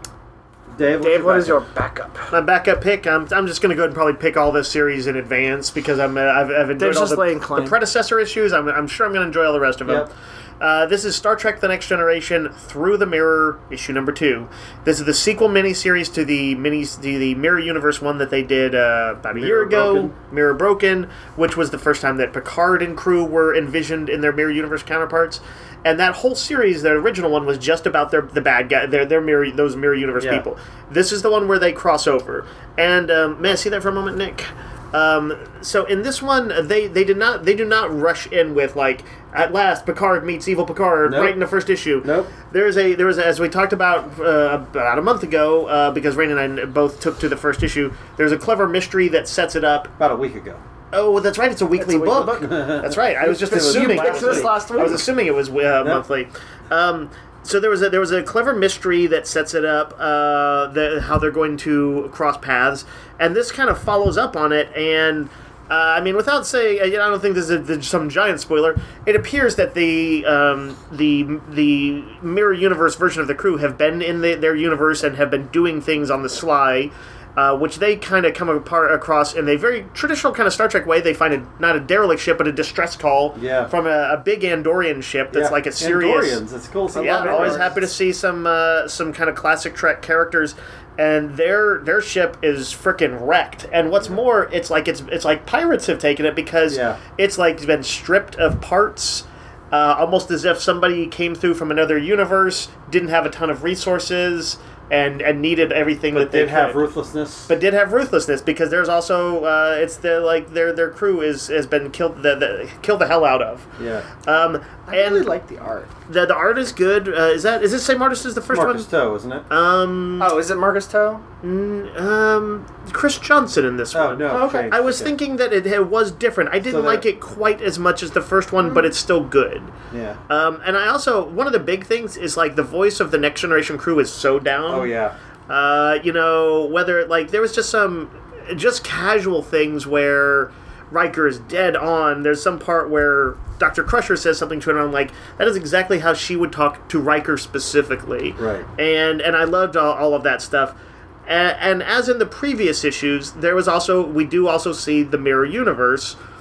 Dave, what's Dave, your what is your backup? backup? My backup pick, I'm, I'm just going to go ahead and probably pick all this series in advance because I'm, uh, I've, I've enjoyed Dave's all just the, laying the claim. predecessor issues. I'm, I'm sure I'm going to enjoy all the rest of them. Yep. Uh, this is Star Trek The Next Generation Through the Mirror, issue number two. This is the sequel miniseries to the mini to the Mirror Universe one that they did uh, about a Mirror year ago, Broken. Mirror Broken, which was the first time that Picard and crew were envisioned in their Mirror Universe counterparts. And that whole series, the original one, was just about their the bad guy, their their mirror, those Mirror Universe Yeah. people. This is the one where they cross over. And um, may I see that for a moment, Nick? Um, so in this one, they, they did not they do not rush in with like at last Picard meets evil Picard Nope. right in the first issue. Nope. There's a there was a, as we talked about uh, about a month ago uh, because Rain and I both took to the first issue. There's a clever mystery that sets it up. About a week ago. Oh, that's right. It's a weekly, It's a weekly book. book. That's right. I was just It was assuming. last this week. last week. I was assuming it was uh, monthly. Um, so there was a there was a clever mystery that sets it up. Uh, the, how they're going to cross paths, and this kind of follows up on it. And uh, I mean, without saying, I don't think this is a, some giant spoiler. It appears that the um, the the Mirror Universe version of the crew have been in the, their universe and have been doing things on the sly. Uh, which they kind of come apart across in a very traditional kind of Star Trek way. They find a, not a derelict ship, but a distress call Yeah. from a, a big Andorian ship that's Yeah. like a serious. Andorians, it's cool. I Yeah, love always Andorians. happy to see some uh, some kind of classic Trek characters, and their their ship is freaking wrecked. And what's more, it's like it's it's like pirates have taken it because Yeah. it's like been stripped of parts. Uh, almost as if somebody came through from another universe, didn't have a ton of resources, and, and needed everything But that they did have could. ruthlessness. But did have ruthlessness because there's also uh, it's the like their their crew is has been killed the, the killed the hell out of. yeah. Um, I and really like the art. the the art is good. Uh, is that is it the same artist as the first Marcus Toe, isn't it? one? Um, Oh, is it Marcus Toe? mm, um, Chris Johnson in this Oh, one. no. okay. changed. I was Okay. thinking that it, it was different. I didn't So that- like it quite as much as the first one, but it's still good. Yeah. Um, and I also one of the big things is like the voice of the Next Generation crew is so down. Oh, yeah. Uh, you know, whether, like, there was just some, just casual things where Riker is dead on. There's some part where Doctor Crusher says something to her, and I'm like, that is exactly how she would talk to Riker specifically. Right. And, and I loved all, all of that stuff. And, and as in the previous issues, there was also, we do also see the Mirror Universe,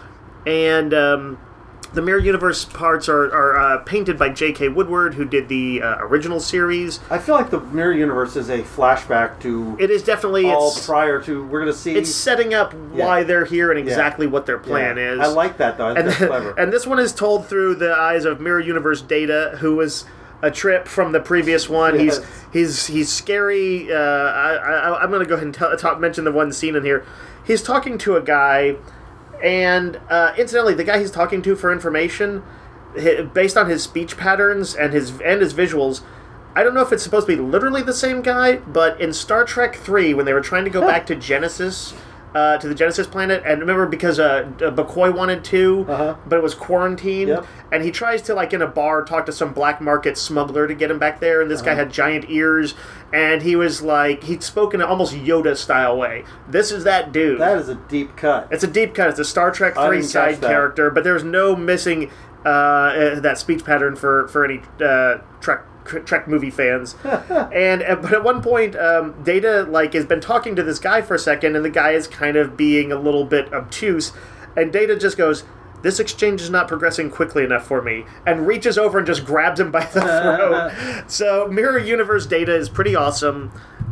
and um, the Mirror Universe parts are, are uh, painted by J K. Woodward, who did the uh, original series. I feel like the Mirror Universe is a flashback to It is definitely all it's, prior to. We're going to see. it's setting up why Yeah. they're here and Yeah. exactly what their plan Yeah. is. I like that though. and, That's clever. and this one is told through the eyes of Mirror Universe Data, who was a trip from the previous one. Yes. He's he's he's scary. Uh, I, I, I'm going to go ahead and tell, talk, mention the one scene in here. He's talking to a guy, and uh, incidentally, the guy he's talking to for information, hi- based on his speech patterns and his and his visuals, I don't know if it's supposed to be literally the same guy, but in Star Trek three, when they were trying to go back to Genesis, uh, to the Genesis planet, and remember because uh, McCoy wanted to, Uh-huh. but it was quarantined, Yep. and he tries to, like, in a bar, talk to some black market smuggler to get him back there, and this guy Uh-huh. had giant ears, and he was like, he'd spoken in almost Yoda-style way. This is that dude. That is a deep cut. It's a deep cut. It's a Star Trek I three didn't catch side that. character, but there's no missing uh, uh, that speech pattern for for any uh, Trek Trek movie fans. and uh, but at one point, um, Data like has been talking to this guy for a second, and the guy is kind of being a little bit obtuse, and Data just goes, "This exchange is not progressing quickly enough for me," and reaches over and just grabs him by the throat. So Mirror Universe Data is pretty awesome.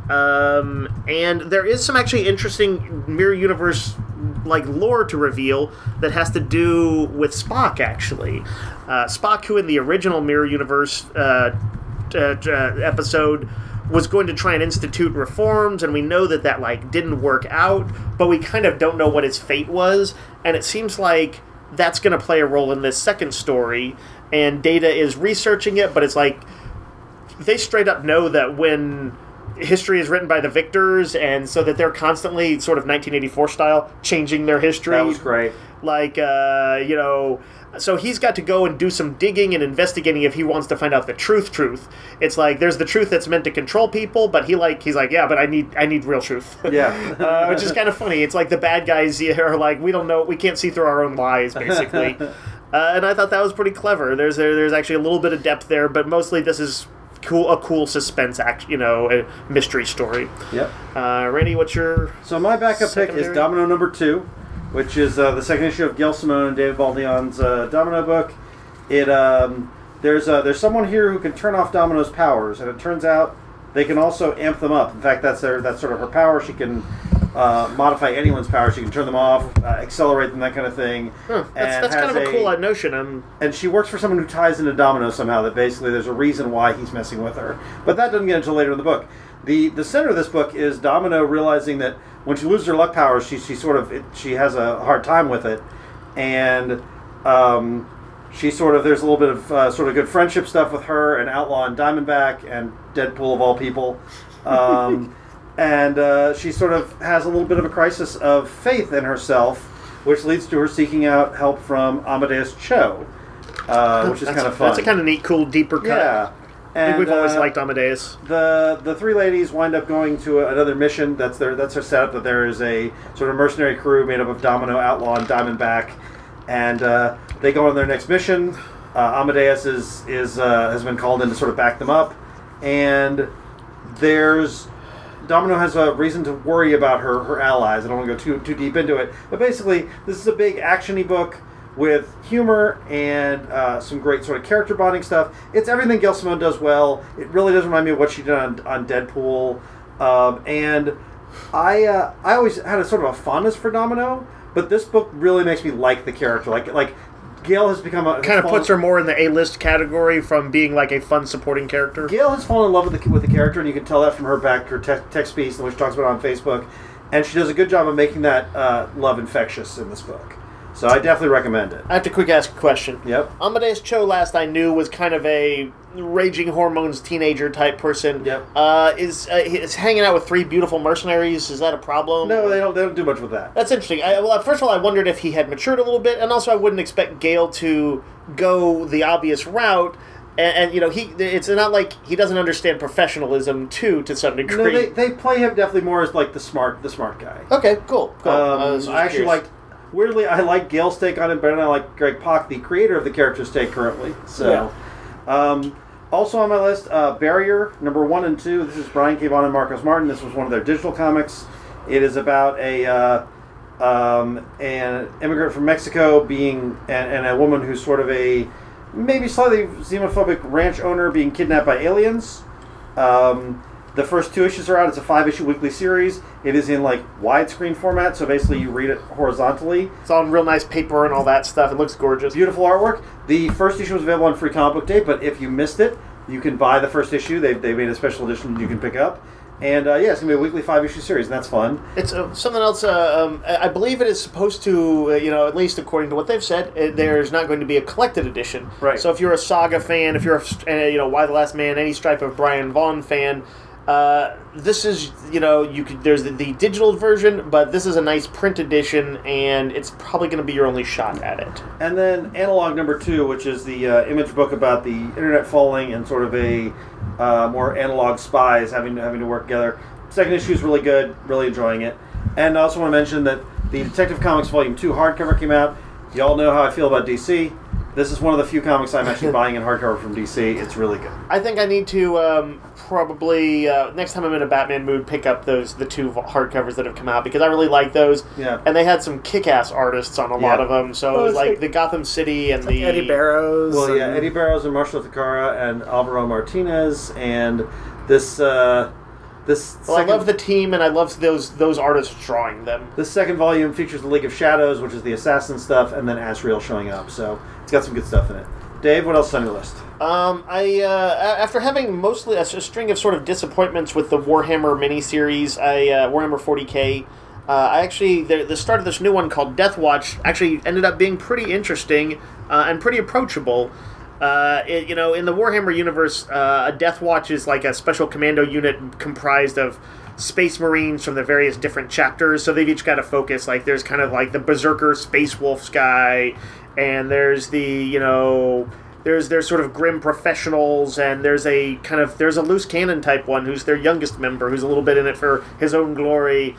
Um, and there is some actually interesting Mirror Universe like lore to reveal that has to do with Spock. Actually, uh, Spock, who in the original Mirror Universe uh, uh, uh, episode was going to try and institute reforms, and we know that that like didn't work out, but we kind of don't know what his fate was, and it seems like that's going to play a role in this second story. And Data is researching it, but it's like they straight up know that when history is written by the victors, and so that they're constantly sort of nineteen eighty-four style changing their history. That was great. Like, uh, you know, so he's got to go and do some digging and investigating if he wants to find out the truth. Truth. It's like there's the truth that's meant to control people, but he like he's like, yeah, but I need I need real truth. Yeah. uh, which is kind of funny. It's like the bad guys are like, we don't know, we can't see through our own lies, basically. uh, and I thought that was pretty clever. There's there's actually a little bit of depth there, but mostly this is cool a cool suspense act, you know, a mystery story. Yep. Uh, Randy, what's your So my backup pick is secondary? Domino number two, which is uh, the second issue of Gail Simone and David Baldion's uh, Domino book. It um, there's uh, there's someone here who can turn off Domino's powers, and it turns out they can also amp them up. In fact, that's their that's sort of her power. She can uh, modify anyone's powers. She can turn them off, uh, accelerate them, that kind of thing. Huh, that's And that's kind has of a cool uh, notion. Um, And she works for someone who ties into Domino somehow, that basically there's a reason why he's messing with her. But that doesn't get until later in the book. The the center of this book is Domino realizing that when she loses her luck powers, she she sort of it, she has a hard time with it, and um, she sort of there's a little bit of uh, sort of good friendship stuff with her and Outlaw and Diamondback and Deadpool of all people. Um, and uh, she sort of has a little bit of a crisis of faith in herself, which leads to her seeking out help from Amadeus Cho, uh, which is that's, kind of fun. That's a kind of neat, cool, deeper cut. Yeah. I And, think we've always uh, liked Amadeus. the the three ladies wind up going to a, another mission. That's their that's their setup. That there is a sort of mercenary crew made up of Domino, Outlaw, and Diamondback, and uh, they go on their next mission. Uh, Amadeus is is uh, has been called in to sort of back them up, and there's Domino has a reason to worry about her her allies. I don't want to go too too deep into it, but basically this is a big actiony book with humor and uh, some great sort of character bonding stuff. It's everything Gail Simone does well. It really does remind me of what she did on, on Deadpool. Um, and I uh, I always had a sort of a fondness for Domino, but this book really makes me like the character. Like like Gail has become a Kind of puts her more in the A-list category from being like a fun supporting character. Gail has fallen in love with the with the character, and you can tell that from her back her te- text piece, which talks about it on Facebook. And she does a good job of making that uh, love infectious in this book. So I definitely recommend it. I have to quick ask a question. Yep. Amadeus Cho, last I knew, was kind of a raging hormones teenager type person. Yep. Uh, is uh, is hanging out with three beautiful mercenaries? Is that a problem? No, they don't. They don't do much with that. That's interesting. I, well, first of all, I wondered if he had matured a little bit, and also I wouldn't expect Gale to go the obvious route. And, and you know, he it's not like he doesn't understand professionalism too, to some degree. No, they, they play him definitely more as like the smart the smart guy. Okay, cool. cool. Um, I, was just I actually curious. like. Weirdly, I like Gail's take on it better than I like Greg Pak, the creator of the character's take currently. So, um, also on my list, uh, Barrier number one and two. This is Brian K. Vaughan and Marcos Martin. This was one of their digital comics. It is about a uh, um, an immigrant from Mexico being and, and a woman who's sort of a maybe slightly xenophobic ranch owner being kidnapped by aliens. Um, the first two issues are out. It's a five-issue weekly series. It is in like widescreen format, so basically you read it horizontally. It's on real nice paper and all that stuff. It looks gorgeous. Beautiful artwork. The first issue was available on Free Comic Book Day, but if you missed it, you can buy the first issue. They've, they made a special edition you can pick up. And uh, yeah, it's going to be a weekly five-issue series, and that's fun. It's uh, something else. Uh, um, I believe it is supposed to, uh, you know, at least according to what they've said, uh, there's not going to be a collected edition. Right. So if you're a Saga fan, if you're a, uh, you know, Why the Last Man, any stripe of Brian Vaughan fan, uh, this is, you know, you could. There's the, the digital version, but this is a nice print edition, and it's probably going to be your only shot at it. And then Analog number two, which is the uh, image book about the internet falling and sort of a uh, more analog spies having to, having to work together. Second issue is really good, really enjoying it. And I also want to mention that the Detective Comics Volume two hardcover came out. You all know how I feel about D C. This is one of the few comics I'm actually buying in hardcover from D C. It's really good. I think I need to um, probably, uh, next time I'm in a Batman mood, pick up those the two hardcovers that have come out, because I really like those. Yeah. And they had some kick-ass artists on a lot Yeah. of them. So Oh, it was it's like like- the Gotham City and Like the... Eddie Barrows. Well, yeah, and- Eddie Barrows and Marshall Takara and Alvaro Martinez and this uh, this Well, I second, love the team, and I love those those artists drawing them. this second volume features the League of Shadows, which is the assassin stuff, and then Asriel showing up. So it's got some good stuff in it. Dave, what else is on your list? Um, I uh, a- after having mostly a, s- a string of sort of disappointments with the Warhammer miniseries, I uh, Warhammer forty K. Uh, I actually the, the start of this new one called Death Watch actually ended up being pretty interesting uh, and pretty approachable. Uh, it, you know, in the Warhammer universe, uh, a Death Watch is like a special commando unit comprised of Space Marines from the various different chapters. So they've each got a focus. Like there's kind of like the Berserker Space Wolves guy, and there's the you know. There's there's sort of grim professionals, and there's a kind of there's a loose cannon type one who's their youngest member, who's a little bit in it for his own glory,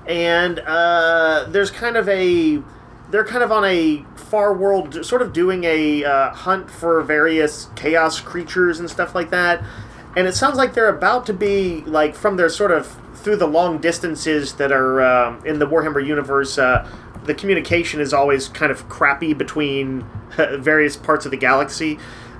and uh, there's kind of a they're kind of on a far world, sort of doing a uh, hunt for various chaos creatures and stuff like that, and it sounds like they're about to be like from their sort of through the long distances that are um, in the Warhammer universe. Uh, the communication is always kind of crappy between various parts of the galaxy.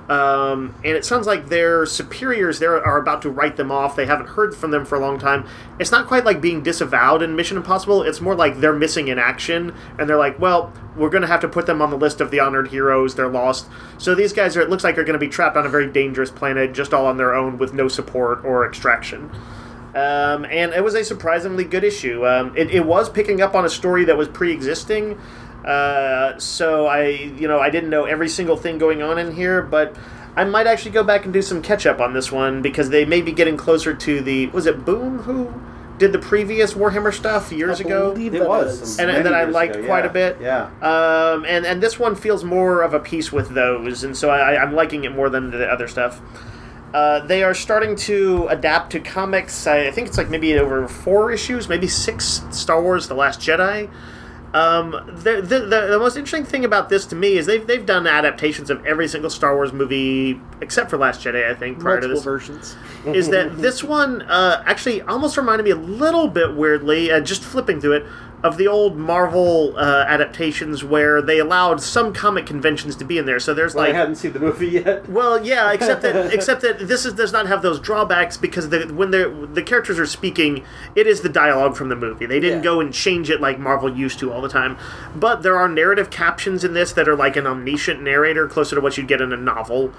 Um, and it sounds like their superiors there are about to write them off. They haven't heard from them for a long time. It's not quite like being disavowed in Mission Impossible. It's more like they're missing in action. And they're like, well, we're going to have to put them on the list of the honored heroes. They're lost. So these guys are, it looks like they're going to be trapped on a very dangerous planet just all on their own with no support or extraction. Um, and it was a surprisingly good issue. Um, it, it was picking up on a story that was pre-existing, uh, so I, you know, I didn't know every single thing going on in here, but I might actually go back and do some catch-up on this one, because they may be getting closer to the, was it Boom who did the previous Warhammer stuff years I ago? believe It that was. is. And, and Many that I years liked ago, quite yeah. a bit. Yeah. Um, and, and this one feels more of a piece with those, and so I, I'm liking it more than the other stuff. Uh, they are starting to adapt to comics. I, I think it's like maybe over four issues, maybe six. Star Wars: The Last Jedi. Um, the, the the the most interesting thing about this to me is they've they've done adaptations of every single Star Wars movie except for Last Jedi, I think, prior Multiple to this. versions. Is that this one uh, actually almost reminded me a little bit weirdly, uh, just flipping through it, of the old Marvel uh, adaptations where they allowed some comic conventions to be in there. So there's Well, like I hadn't seen the movie yet. well, yeah, except that except that this is, does not have those drawbacks, because the, when the the characters are speaking, it is the dialogue from the movie. They didn't Yeah. go and change it like Marvel used to all the time. But there are narrative captions in this that are like an omniscient narrator, closer to what you'd get in a novel.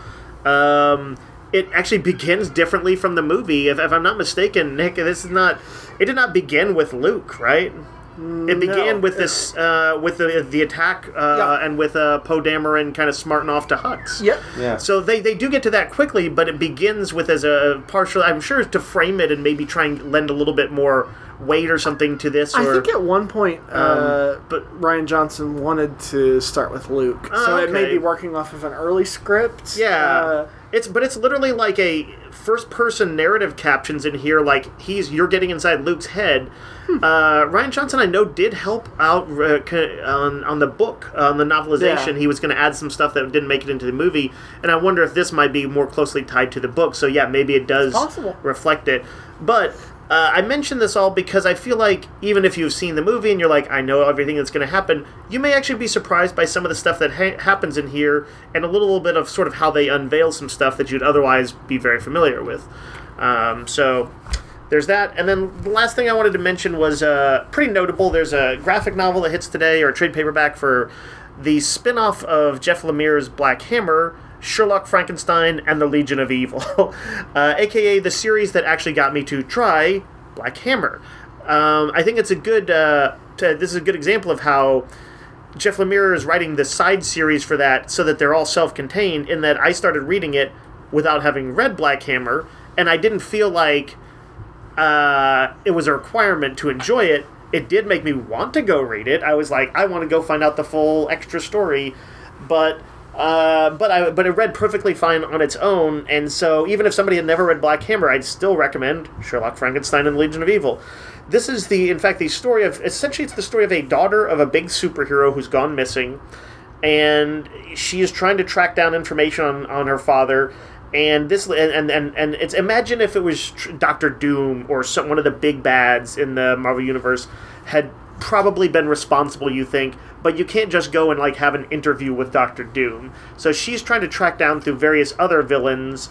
Um, it actually begins differently from the movie. If, if I'm not mistaken, Nick, this is not. It did not begin with Luke, right? It began No. with this, uh, with the the attack, uh, Yeah. and with uh, Poe Dameron kind of smarting off to Hux. Yep. Yeah. So they, they do get to that quickly, but it begins with as a partial, I'm sure, to frame it and maybe try and lend a little bit more weight or something to this. Or, I think at one point, uh, Um, but- Ryan Johnson wanted to start with Luke, Oh, so it may okay. be working off of an early script. Yeah, Uh, it's but it's literally like a first-person narrative captions in here. Like he's you're getting inside Luke's head. Uh, Ryan Johnson, I know, did help out uh, ca- on on the book on the novelization. Yeah. He was going to add some stuff that didn't make it into the movie, and I wonder if this might be more closely tied to the book. So yeah, maybe it does possible. reflect it, but. Uh, I mention this all because I feel like even if you've seen the movie and you're like, I know everything that's going to happen, you may actually be surprised by some of the stuff that ha- happens in here and a little bit of sort of how they unveil some stuff that you'd otherwise be very familiar with. Um, so there's that. And then the last thing I wanted to mention was uh, pretty notable. There's a graphic novel that hits today, or a trade paperback for the spin-off of Jeff Lemire's Black Hammer, Sherlock Frankenstein and the Legion of Evil, uh, aka the series that actually got me to try Black Hammer. Um, I think it's a good. Uh, to, this is a good example of how Jeff Lemire is writing the side series for that, so that they're all self-contained. In that I started reading it without having read Black Hammer, and I didn't feel like uh, it was a requirement to enjoy it. It did make me want to go read it. I was like, I want to go find out the full extra story, but. Uh, but I but it read perfectly fine on its own, and so even if somebody had never read Black Hammer, I'd still recommend Sherlock Frankenstein and the Legion of Evil. This is the, in fact, the story of, essentially it's the story of a daughter of a big superhero who's gone missing, and she is trying to track down information on, on her father, and this, and, and, and it's, imagine if it was Doctor Doom or some, one of the big bads in the Marvel Universe had probably been responsible, you think, but you can't just go and like have an interview with Doctor Doom. So she's trying to track down through various other villains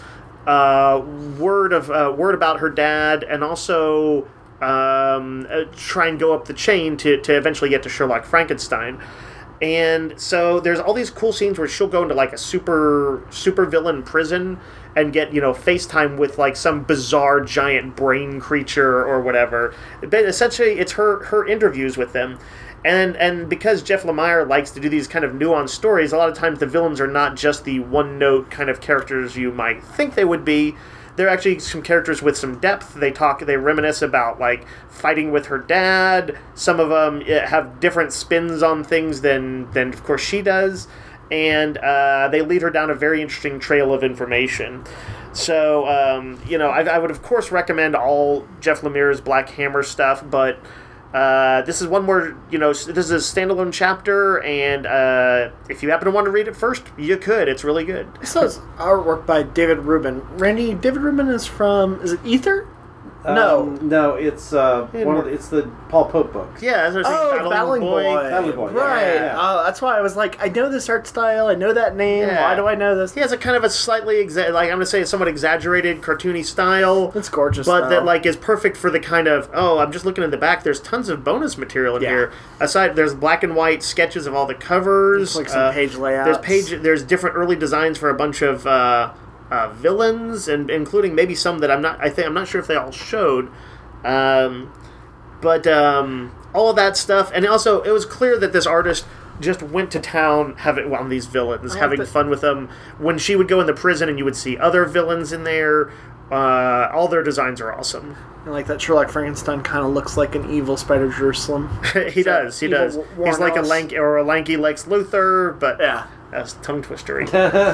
uh, word of uh, word about her dad, and also um, uh, try and go up the chain to to eventually get to Sherlock Frankenstein. And so there's all these cool scenes where she'll go into like a super super villain prison and get, you know, FaceTime with like some bizarre giant brain creature or whatever. But essentially it's her her interviews with them. And and because Jeff Lemire likes to do these kind of nuanced stories, a lot of times the villains are not just the one-note kind of characters you might think they would be. They're actually some characters with some depth. They talk, they reminisce about like fighting with her dad. Some of them have different spins on things than than of course she does, and uh, they lead her down a very interesting trail of information. So um, you know, I, I would of course recommend all Jeff Lemire's Black Hammer stuff, but. Uh, this is one more, you know, this is a standalone chapter, and uh, if you happen to want to read it first, you could. It's really good. This is artwork by David Rubin. Randy, David Rubin is from, is it Ether? No. Um, no, it's uh, one of the, it's the Paul Pope books. Yeah, as I was saying, Oh, Battling, Battling Boy. Boy. Battling Boy, Right. yeah, yeah. Oh, that's why I was like, I know this art style, I know that name, Yeah. why do I know this? He has a kind of a slightly, exa- like I'm going to say, a somewhat exaggerated, cartoony style. It's gorgeous, But though. that like is perfect for the kind of, oh, I'm just looking at the back, there's tons of bonus material in Yeah. here. Aside, there's black and white sketches of all the covers. It's like some uh, page layouts. There's page. There's different early designs for a bunch of uh, uh, villains, and including maybe some that I'm not. I think I'm not sure if they all showed. Um, but um, all of that stuff, and also it was clear that this artist just went to town having well, on these villains, I having like that- fun with them. When she would go in the prison, and you would see other villains in there. Uh, all their designs are awesome. And like that Sherlock Frankenstein kind of looks like an evil Spider Jerusalem. he So, does. He evil does. Warren He's like a Ellis. lank or a lanky Lex Luthor, but Yeah. that's tongue twistery.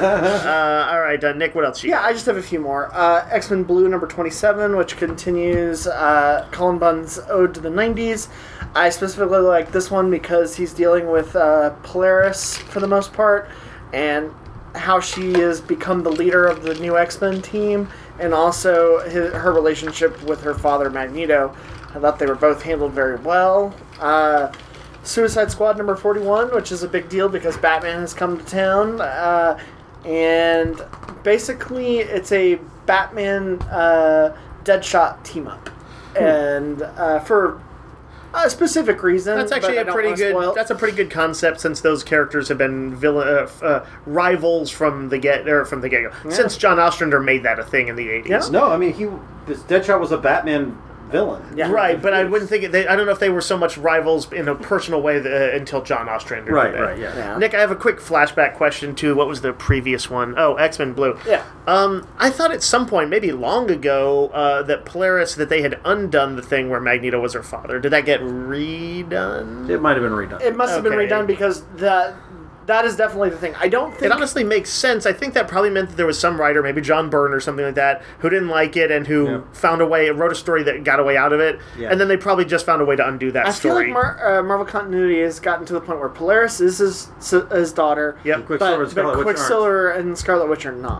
uh, all right, uh, Nick. What else? You Yeah, got? I just have a few more. Uh, X-Men Blue number twenty-seven, which continues uh, Colin Bunn's Ode to the nineties. I specifically like this one because he's dealing with uh, Polaris for the most part, and how she has become the leader of the new X-Men team, and also his, her relationship with her father, Magneto. I thought they were both handled very well. Uh, Suicide Squad number forty-one, which is a big deal because Batman has come to town. Uh, and basically, it's a Batman uh, Deadshot team-up. And uh, for a specific reason. That's actually but I a don't pretty wanna good. spoil it. That's a pretty good concept since those characters have been villain uh, f- uh, rivals from the get or from the get go. Since John Ostrander made that a thing in the eighties. Yeah. No, I mean he. This Deadshot was a Batman villain. Yeah. Right, but I wouldn't think it, they, I don't know if they were so much rivals in a personal way that, uh, until John Ostrander. Right, did that. right, yeah. Yeah. Nick, I have a quick flashback question to what was the previous one? Oh, X-Men Blue. Yeah. Um, I thought at some point, maybe long ago, uh, that Polaris, that they had undone the thing where Magneto was her father. Did that get redone? It might have been redone. It must have been Okay. redone because that that is definitely the thing. I don't think It honestly makes sense. I think that probably meant that there was some writer, maybe John Byrne or something like that, who didn't like it and who Yeah. found a way, wrote a story that got a way out of it, Yeah. and then they probably just found a way to undo that I feel story. like Mar- uh, Marvel continuity has gotten to the point where Polaris is his his daughter. Yep. Quicksilver But, and Scarlet but Witch Quicksilver and Scarlet Witch are not.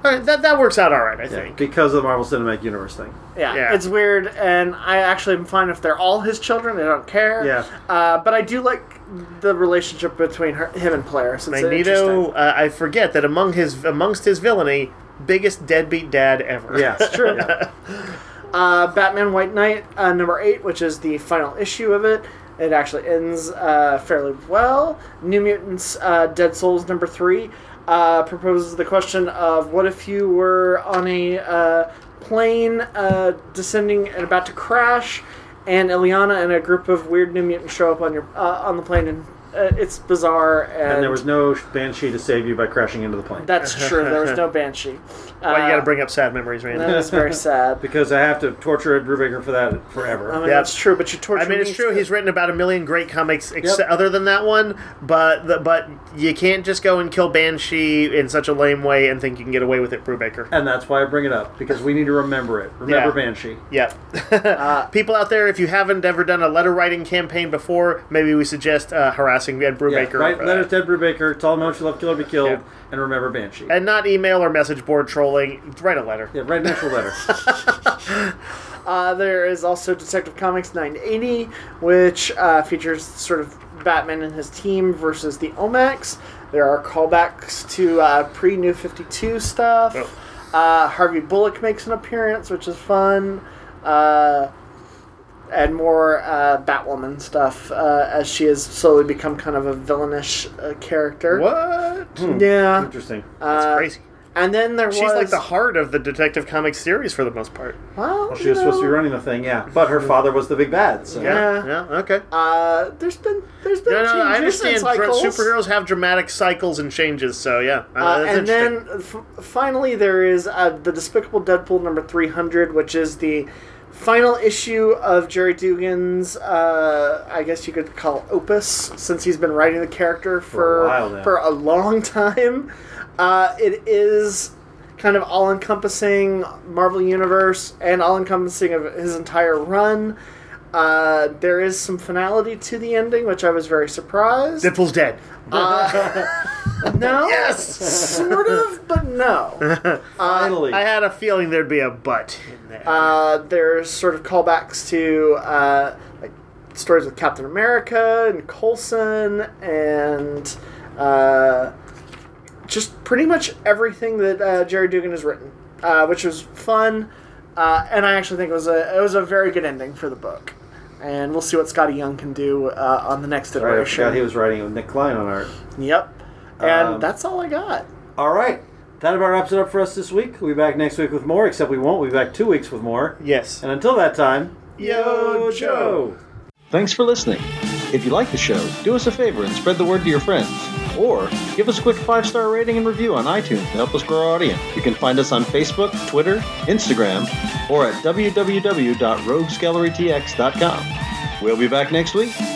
right, that that works out all right, I Yeah, think. because of the Marvel Cinematic Universe thing. Yeah, Yeah. it's weird, and I actually am fine if they're all his children. I don't care. Yeah. Uh, but I do like the relationship between her, him and Polaris. It's Magneto, interesting. uh, I forget that among his amongst his villainy, biggest deadbeat dad ever. Yeah, It's true. Yeah. Uh, Batman White Knight, uh, number eight, which is the final issue of it. It actually ends uh, fairly well. New Mutants uh, Dead Souls, number three, uh, proposes the question of what if you were on a uh, plane uh, descending and about to crash, and Ileana and a group of weird New Mutants show up on your uh, on the plane, and uh, it's bizarre. And, And there was no Banshee to save you by crashing into the plane. That's true. There was no Banshee. Why you got to Uh, bring up sad memories, Randy? That was very sad. Because I have to torture Ed Brubaker for that forever. I mean, Yeah. that's true, but you torture I mean, it's me true. too. He's written about a million great comics, ex- Yep. other than that one. But the, but you can't just go and kill Banshee in such a lame way and think you can get away with it, Brubaker. And that's why I bring it up, because we need to remember it. Remember Yeah. Banshee. Yep. Uh, People out there, if you haven't ever done a letter writing campaign before, maybe we suggest uh, harassing Ed Yeah, Brubaker. write over letters that. to Ed Brubaker, tell him how much you love Kill or Be Killed, Yeah. and remember Banshee. And not email or message board trolling. Write a letter. yeah, write an actual letter. Uh, there is also Detective Comics nine eighty, which uh, features sort of Batman and his team versus the Omax. There are callbacks to uh, pre-New fifty-two stuff. Oh. Uh, Harvey Bullock makes an appearance, which is fun. Uh, and more uh, Batwoman stuff, uh, as she has slowly become kind of a villainish uh, character. What? Yeah. Interesting. That's Uh, crazy. And then there She's was... like the heart of the Detective Comics series for the most part. Well, Well, she you was supposed to be know, running the thing, yeah. But her father was the big bad, so... Yeah. Yeah, okay. Uh, there's been there's been No, no, I changes and understand. Dra- cycles. Superheroes have dramatic cycles and changes, so yeah. Uh, Uh, that's and interesting. then f- finally, there is uh, the Despicable Deadpool number three hundred, which is the final issue of Jerry Dugan's, uh, I guess you could call it opus, since he's been writing the character for For a while now. for a long time. Uh, it is kind of all-encompassing Marvel Universe and all-encompassing of his entire run. Uh, there is some finality to the ending, which I was very surprised. Deadpool's dead. Uh, no, Yes! sort of, but no. Finally. I had a feeling there'd be a butt in there. Uh, there's sort of callbacks to uh, like stories with Captain America and Coulson and uh, just pretty much everything that uh, Jerry Dugan has written, uh, which was fun. Uh, and I actually think it was a it was a very good ending for the book. And we'll see what Scotty Young can do uh, on the next Right, I iteration. forgot he was writing it with Nick Klein on art. Yep. And Um, that's all I got. All right. That about wraps it up for us this week. We'll be back next week with more, except we won't. We'll be back two weeks with more. yes. And until that time, Yo, Joe. Thanks for listening. If you like the show, do us a favor and spread the word to your friends. Or give us a quick five-star rating and review on iTunes to help us grow our audience. You can find us on Facebook, Twitter, Instagram, or at w w w dot rogues gallery t x dot com. We'll be back next week.